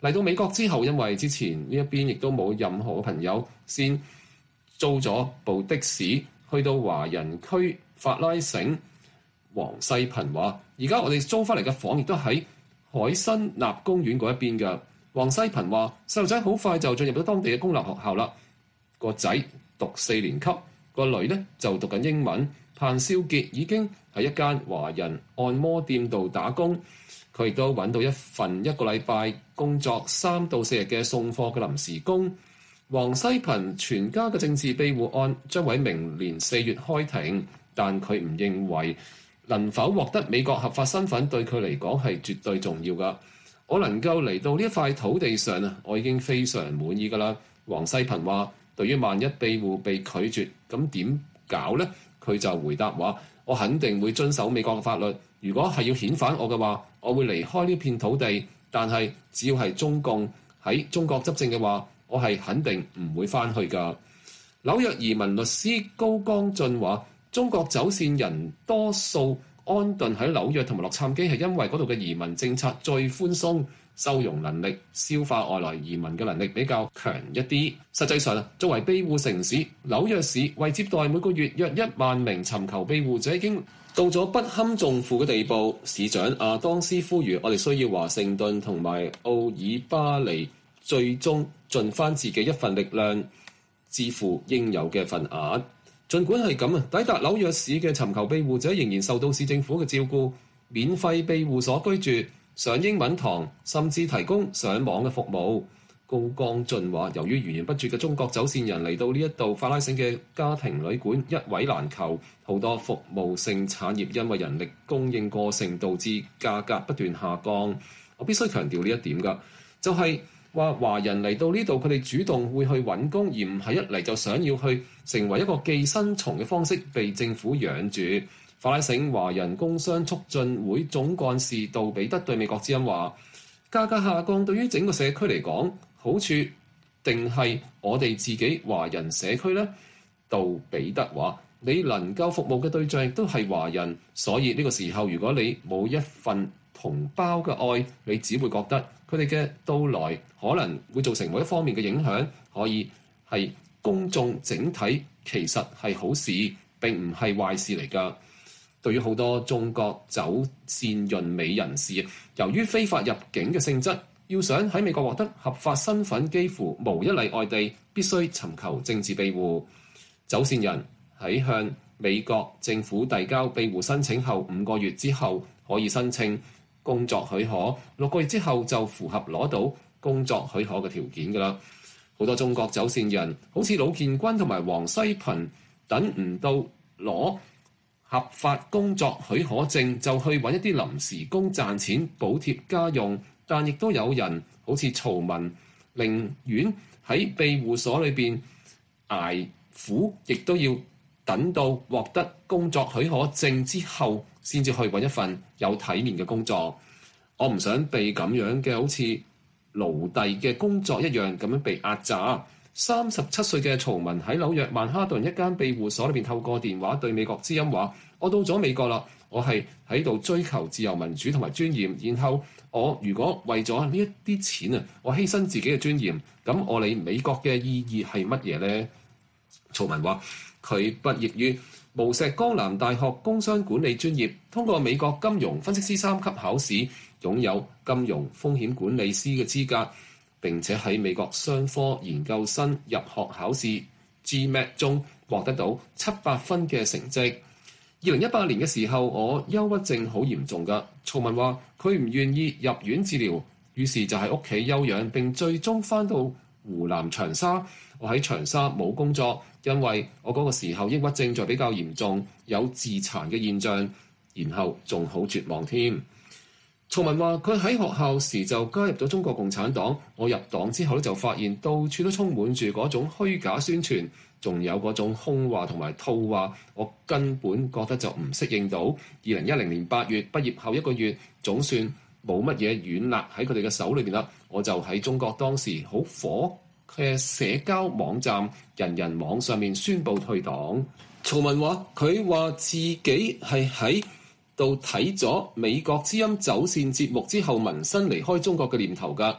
嚟到美國之後，因為之前呢一邊亦都冇任何嘅朋友，先租咗部的士去到華人區法拉盛。黃世頻話：而家我哋租翻嚟嘅房亦都喺海新納公園嗰一邊嘅。黃世頻話：細路仔好快就進入到當地嘅公立學校啦。個仔讀4年級，個女呢就讀緊英文。彭少傑已經喺一間華人按摩店度打工，佢亦都揾到一份1個禮拜工作3到4日嘅送貨嘅臨時工。黃世頻全家嘅政治庇護案將喺明年4月開庭，但佢唔認為能否獲得美國合法身份對佢嚟講係絕對重要㗎。我能夠嚟到呢一塊土地上啊，我已經非常滿意㗎啦。黃世頻話：對於萬一庇護被拒絕，咁點搞呢？佢就回答話：我肯定會遵守美國嘅法律。如果係要遣返我嘅話，我會離開呢片土地。但係只要係中共喺中國執政嘅話，我係肯定唔會翻去㗎。紐約移民律師高江俊話：中國走線人多數安頓喺紐約同埋洛杉磯，係因為嗰度嘅移民政策最寬鬆，收容能力、消化外來移民嘅能力比較強一啲。實際上，作為庇護城市，紐約市為接待每個月約1萬名尋求庇護者，已經到咗不堪重負嘅地步。市長亞當斯呼籲我哋需要華盛頓同埋奧爾巴尼最終盡翻自己一份力量，支付應有嘅份額。儘管係咁啊，抵達紐約市嘅尋求庇護者仍然受到市政府嘅照顧，免費庇護所居住，上英文堂，甚至提供上網嘅服務。高江俊話：由於源源不絕嘅中國走線人嚟到呢一度法拉盛嘅家庭旅館一位難求，好多服務性產業因為人力供應過剩，導致價格不斷下降。我必須強調呢一點㗎，就係話華人嚟到呢度，佢哋主動會去揾工，而唔係一嚟就想要去成為一個寄生蟲嘅方式被政府養住。法拉盛華人工商促進會總幹事杜比德對美國之音話：價格下降對於整個社區嚟講好處定係我哋自己華人社區呢？杜比德話：你能夠服務嘅對象亦都係華人，所以呢個時候如果你冇一份同胞嘅愛，你只會覺得佢哋嘅到來可能會造成某一方面嘅影響，可以係公眾整體其實係好事，並唔係壞事嚟㗎。對於好多中國走線潤美人士，由於非法入境嘅性質，要想喺美國獲得合法身份，幾乎無一例外地必須尋求政治庇護。走線人喺向美國政府遞交庇護申請後5個月之後可以申請工作許可，6個月之後就符合攞到工作許可嘅條件㗎啦。好多中國走線人好似魯建軍同埋黃西頻，等唔到攞合法工作許可證就去揾一啲臨時工賺錢補貼家用，但亦都有人好似曹文，寧願喺庇護所裏邊捱苦，亦都要等到獲得工作許可證之後先至去揾一份有體面嘅工作。我唔想被咁樣嘅好似奴隸嘅工作一樣咁樣被壓榨。37歲嘅曹文喺紐約曼哈頓一間庇護所裏邊透過電話對美國之音話：我到咗美國啦，我係喺度追求自由民主同埋尊嚴，然後我如果為咗呢一啲錢啊，我犧牲自己嘅尊嚴，咁我理美國嘅意義係乜嘢呢？曹文話：佢畢業於無錫江南大學工商管理專業，通過美國金融分析師3級考試，擁有金融風險管理師嘅資格，並且喺美國商科研究生入學考試 GMAT 中獲得到700分嘅成績。2018年嘅時候，我憂鬱症好嚴重㗎。曹文話佢唔願意入院治療，於是就喺屋企休養，並最終返到湖南長沙。我喺長沙冇工作，因為我嗰個時候抑鬱症就比較嚴重，有自殘嘅現象，然後仲好絕望添。曹文話佢喺學校時就加入咗中國共產黨，我入黨之後咧就發現到處都充滿住嗰種虛假宣傳，仲有嗰種空話同埋套話，我根本覺得就唔適應到。2010年8月畢業後1個月，總算冇乜嘢軟肋喺佢哋嘅手裏邊啦，我就喺中國當時好火嘅社交網站人人網上面宣布退黨。曹文話佢話自己係喺度睇咗美國之音走線節目之後萌生離開中國嘅念頭㗎。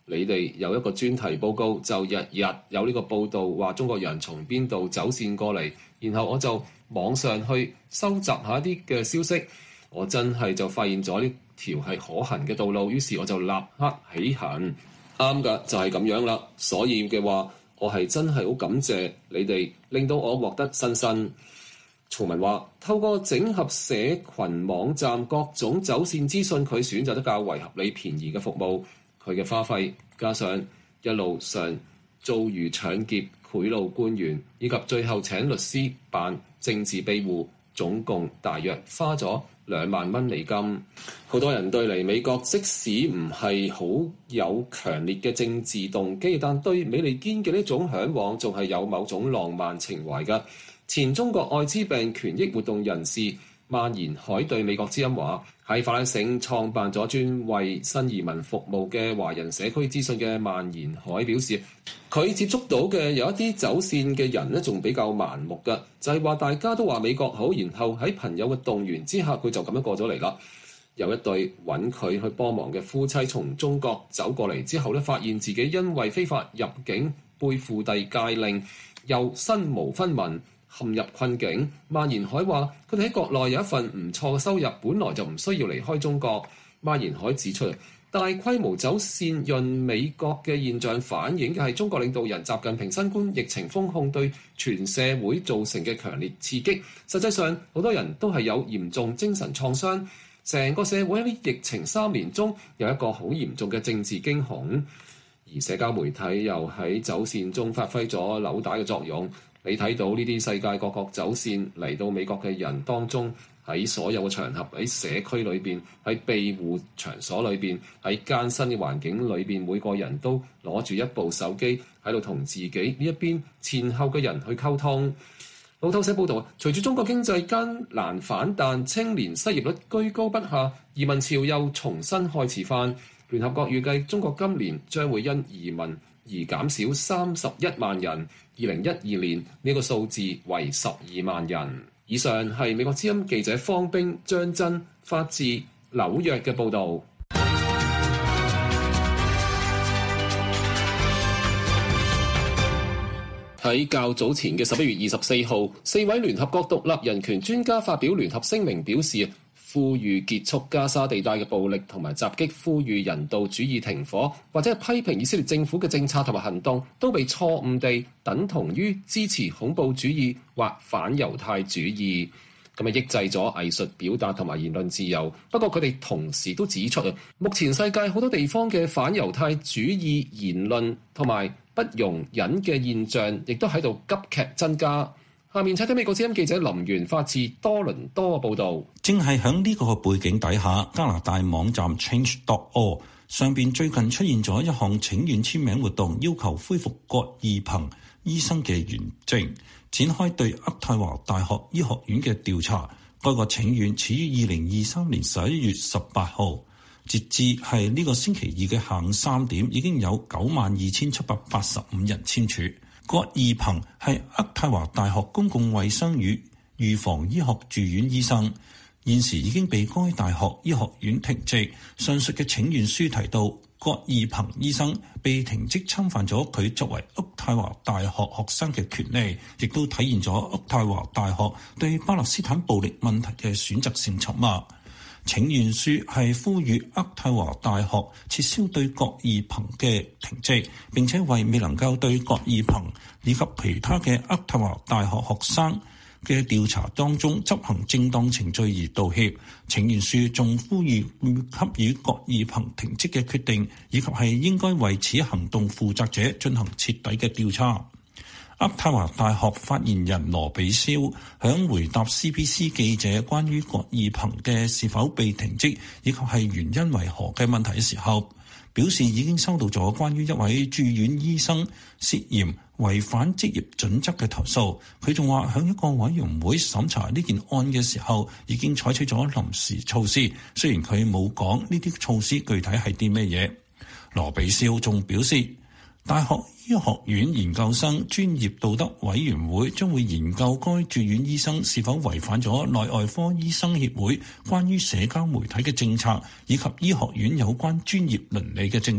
你哋有一個專題報告，就日日有呢個報導話中國人從邊度走線過嚟，然後我就網上去收集下一啲嘅消息，我真係就發現咗呢條係可行嘅道路，於是我就立刻起行。啱㗎，就係咁樣啦。所以嘅話，我係真係好感謝你哋，令到我獲得新生。曹文話：透過整合社群網站各種走線資訊，佢選擇得較為合理便宜嘅服務。佢嘅花費加上一路上遭遇搶劫、賄賂官員，以及最後請律師辦政治庇護，總共大約花咗2萬蚊美金。好多人對嚟美國，即使唔係好有強烈嘅政治動機，但對美利堅嘅呢種嚮往，仲係有某種浪漫情懷㗎。前中國愛滋病權益活動人士萬延海對美國之音話：喺法拉盛創辦咗專為新移民服務嘅華人社區資訊嘅萬延海表示，佢接觸到嘅有一啲走線嘅人呢，仲比較盲目㗎，就係話大家都話美國好，然後喺朋友嘅動員之下，佢就咁樣過咗嚟啦。有一對揾佢去幫忙嘅夫妻從中國走過嚟之後呢，發現自己因為非法入境、背負遞解令，又身無分文，陷入困境。萬延海話：佢哋喺國內有一份唔錯嘅收入，本來就唔需要離開中國。萬延海指出，大規模走線潤美國嘅現象，反映嘅係中國領導人習近平新冠疫情封控對全社會造成嘅強烈刺激。實際上，好多人都係有嚴重精神創傷，成個社會喺疫情3年中有一個好嚴重嘅政治驚恐，而社交媒體又喺走線中發揮咗紐帶嘅作用。你睇到呢啲世界各國走線嚟到美國嘅人當中，喺所有嘅場合，喺社區裏邊，喺庇護場所裏邊，喺艱辛嘅環境裏邊，每個人都攞住一部手機喺度同自己呢一邊前後嘅人去溝通。路透社報導，隨住中國經濟艱難反彈，青年失業率居高不下，移民潮又重新開始翻。聯合國預計中國今年將會因移民而減少31萬人，2012年呢個數字為12萬人。以上係美國之音記者方冰、張真發自紐約嘅報導。喺較早前嘅11月24號，4位聯合國獨立人權專家發表聯合聲明，表示呼籲結束加沙地帶嘅暴力同埋襲擊，呼籲人道主義停火，或者係批評以色列政府嘅政策同埋行動，都被錯誤地等同於支持恐怖主義或反猶太主義，咁啊抑制咗藝術表達同埋言論自由。不過佢哋同時都指出啊，目前世界好多地方嘅反猶太主義言論同埋不容忍嘅現象，亦都喺度急劇增加。下面睇睇美國之音記者林源發自多倫多嘅報導。
正係喺呢個背景底下，加拿大網站 Change.org 上邊最近出現咗一項請願簽名活動，要求恢復葛義鵬醫生嘅原證，展開對渥太華大學醫學院嘅調查。該個請願始於2023年11月18號，截至係呢個星期二嘅下午3點，已經有92,785人簽署。葛義鵬係渥太華大學公共衛生與預防醫學住院醫生，現時已經被該大學醫學院停職。上述嘅請願書提到，葛義鵬醫生被停職侵犯咗佢作為渥太華大學學生嘅權利，亦都體現咗渥太華大學對巴勒斯坦暴力問題嘅選擇性沉默。請願書係呼籲渥太華大學撤銷對葛義鵬嘅停職，並且為未能夠對葛義鵬以及其他嘅渥太華大學學生嘅調查當中執行正當程序而道歉。請願書仲呼籲給予葛義鵬停職嘅決定，以及係應該為此行動負責者進行徹底嘅調查。渥太華大學發言人羅比蕭響回答 CBC 記者關於葛義鵬嘅是否被停職以及係原因為何嘅問題嘅時候，表示已經收到咗關於一位住院醫生涉嫌違反職業準則嘅投訴。佢仲話響一個委員會審查呢件案嘅時候，已經採取咗臨時措施，雖然佢冇講呢啲措施具體係啲咩嘢。羅比蕭仲表示，大學醫學院研究生專業道德委員會將會研究該住院醫生是否違反咗內外科醫生協會關於社交媒體嘅政策，以及醫學院有關專業倫理嘅政策。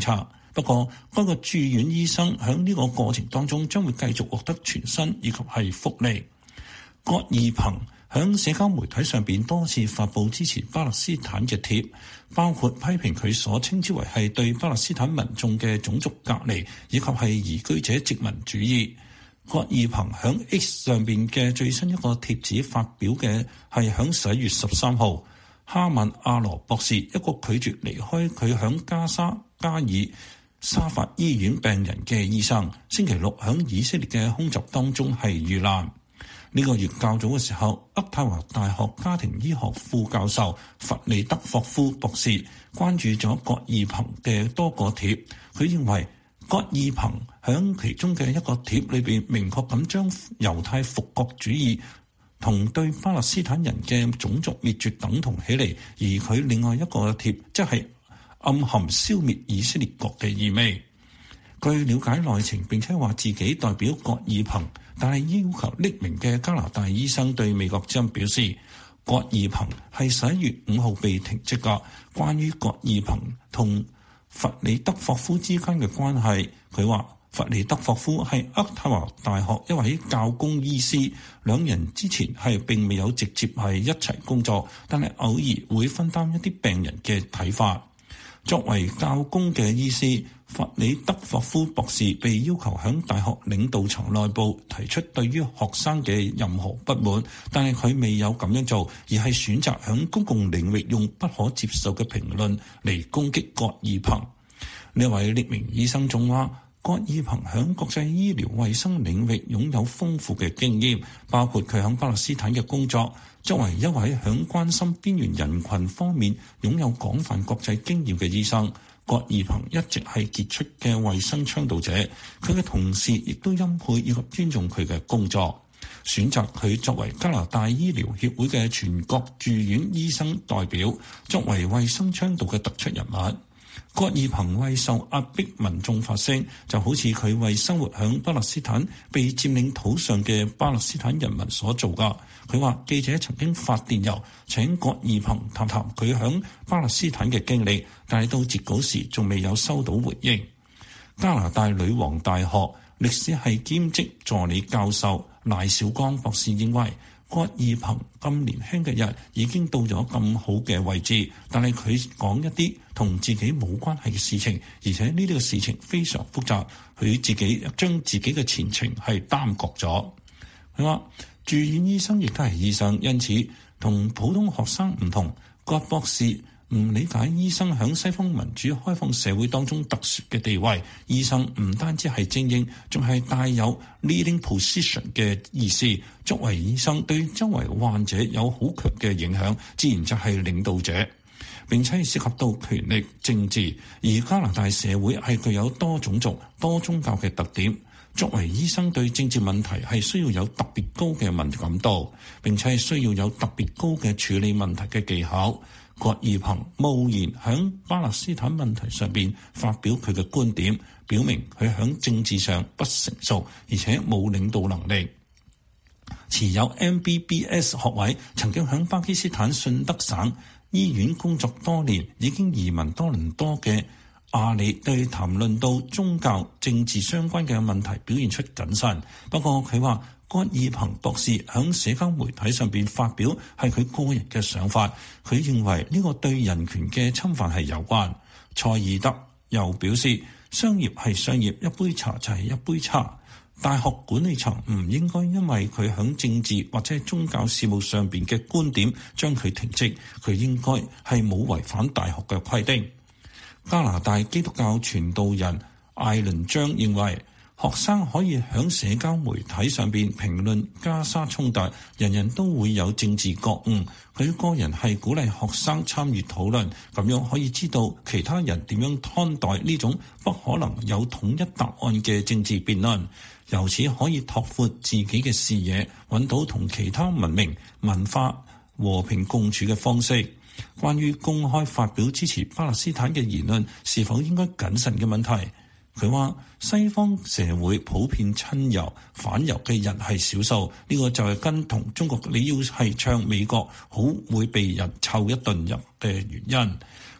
不過，該個住院醫生喺呢個過程當中將會繼續獲得全薪以及係福利。葛爾彭喺社交媒體上邊多次發布支持巴勒斯坦嘅帖，包括批評佢所稱之為係對巴勒斯坦民眾嘅種族隔離以及係移居者殖民主義。葛爾彭喺 X 上邊嘅最新一個帖子發表嘅係喺11月13號，哈曼阿羅博士，一個拒絕離開佢喺加沙加爾沙法醫院病人嘅醫生，星期六喺以色列嘅空襲當中係遇難。呢個月較早嘅時候，渥太華大學家庭醫學副教授弗里德霍夫博士關注咗葛爾彭嘅多個帖，佢認為葛爾彭喺其中嘅一個帖裏邊明確咁將猶太復國主義同對巴勒斯坦人嘅種族滅絕等同起嚟，而佢另外一個帖即係暗含消滅以色列國嘅意味。據了解內情並且話自己代表葛爾彭，但係要求匿名嘅加拿大醫生對美國之音表示，葛爾彭係11月5號被停職㗎。關於葛爾彭同弗里德霍夫之間嘅關係，佢話弗里德霍夫係渥太華大學一位教工醫師，兩人之前係並未有直接係一齊工作，但係偶爾會分擔一啲病人嘅睇法。作為教工嘅醫師，弗里德霍夫博士被要求響大學領導層內部提出對於學生嘅任何不滿，但係佢未有咁樣做，而係選擇響公共領域用不可接受嘅評論嚟攻擊葛爾彭。呢位匿名醫生仲話，葛爾彭響國際醫療衛生領域擁有豐富嘅經驗，包括佢響巴勒斯坦嘅工作。作為一位響關心邊緣人群方面擁有廣泛國際經驗嘅醫生，葛爾彭一直係傑出嘅衛生倡導者。佢嘅同事亦都欽佩以及尊重佢嘅工作，選擇佢作為加拿大醫療協會嘅全國住院醫生代表，作為衛生倡導嘅突出人物。葛爾彭為受壓迫民眾發聲，就好似佢為生活響巴勒斯坦被佔領土上嘅巴勒斯坦人民所做㗎。佢話記者曾經發電郵請葛爾彭談談佢響巴勒斯坦嘅經歷，但係到截稿時仲未有收到回應。加拿大女王大學歷史系兼職助理教授賴小剛博士認為，葛爾彭咁年輕嘅人已經到咗咁好嘅位置，但係佢講一啲同自己冇關係嘅事情，而且呢啲嘅事情非常複雜，佢自己將自己嘅前程係耽擱咗。佢話住院醫生亦都係醫生，因此同普通學生唔同。葛博士唔理解醫生響西方民主開放社會當中特殊嘅地位。醫生唔單止係精英，仲係帶有 leading position 嘅意思。作為醫生，對周圍患者有好強嘅影響，自然就係領導者，並且涉及到權力、政治。而加拿大社會係具有多種族、多宗教嘅特點。作為醫生，對政治問題係需要有特別高嘅敏感度，並且係需要有特別高嘅處理問題嘅技巧。葛爾彭貿然響巴勒斯坦問題上邊發表佢嘅觀點，表明佢響政治上不成熟，而且冇領導能力。持有 MBBS 學位，曾經響巴基斯坦信德省醫院工作多年，已經移民多倫多嘅阿里對談論到宗教、政治相關嘅問題表現出謹慎。不過佢話，葛爾彭博士喺社交媒體上邊發表係佢個人嘅想法，佢認為呢個對人權嘅侵犯係有關。蔡爾德又表示，商業係商業，一杯茶就係一杯茶。大學管理層唔應該因為佢喺政治或者宗教事務上邊嘅觀點將佢停職，佢應該係冇違反大學嘅規定。加拿大基督教傳道人艾倫章認為，學生可以喺社交媒體上邊評論加沙衝突，人人都會有政治覺悟。佢個人係鼓勵學生參與討論，咁樣可以知道其他人點樣看待呢種不可能有統一答案嘅政治辯論，由此可以拓闊自己嘅視野，揾到同其他文明文化和平共處嘅方式。關於公開發表支持巴勒斯坦嘅言論是否應該謹慎嘅問題，佢話西方社會普遍親猶反猶嘅人係少數，呢個就係跟同中國你要係唱美國好會被人臭一頓入嘅原因。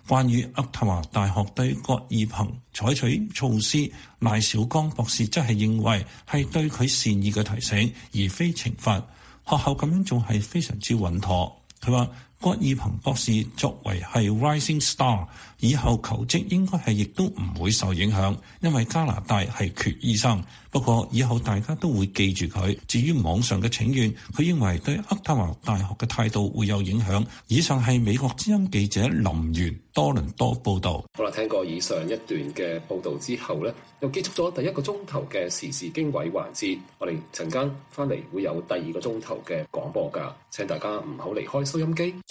關於渥太華大學對葛爾彭採取措施，賴小剛博士則係認為係對佢善意嘅提醒，而非懲罰。學校咁樣做係非常之穩妥。佢話葛爾彭博士作為係 Rising Star， 以後求職應該係亦都唔會受影響，因為加拿大係缺醫生。不過以後大家都會記住佢。至於網上嘅請願，佢認為對渥太華大學嘅態度會有影響。以上係美國之音記者林源多倫多報導。
好啦，聽過以上一段嘅報導之後呢，又結束咗第一個鐘頭嘅時事經緯環節。我哋陣間翻嚟會有第二個鐘頭嘅廣播㗎，請大家唔好離開收音機。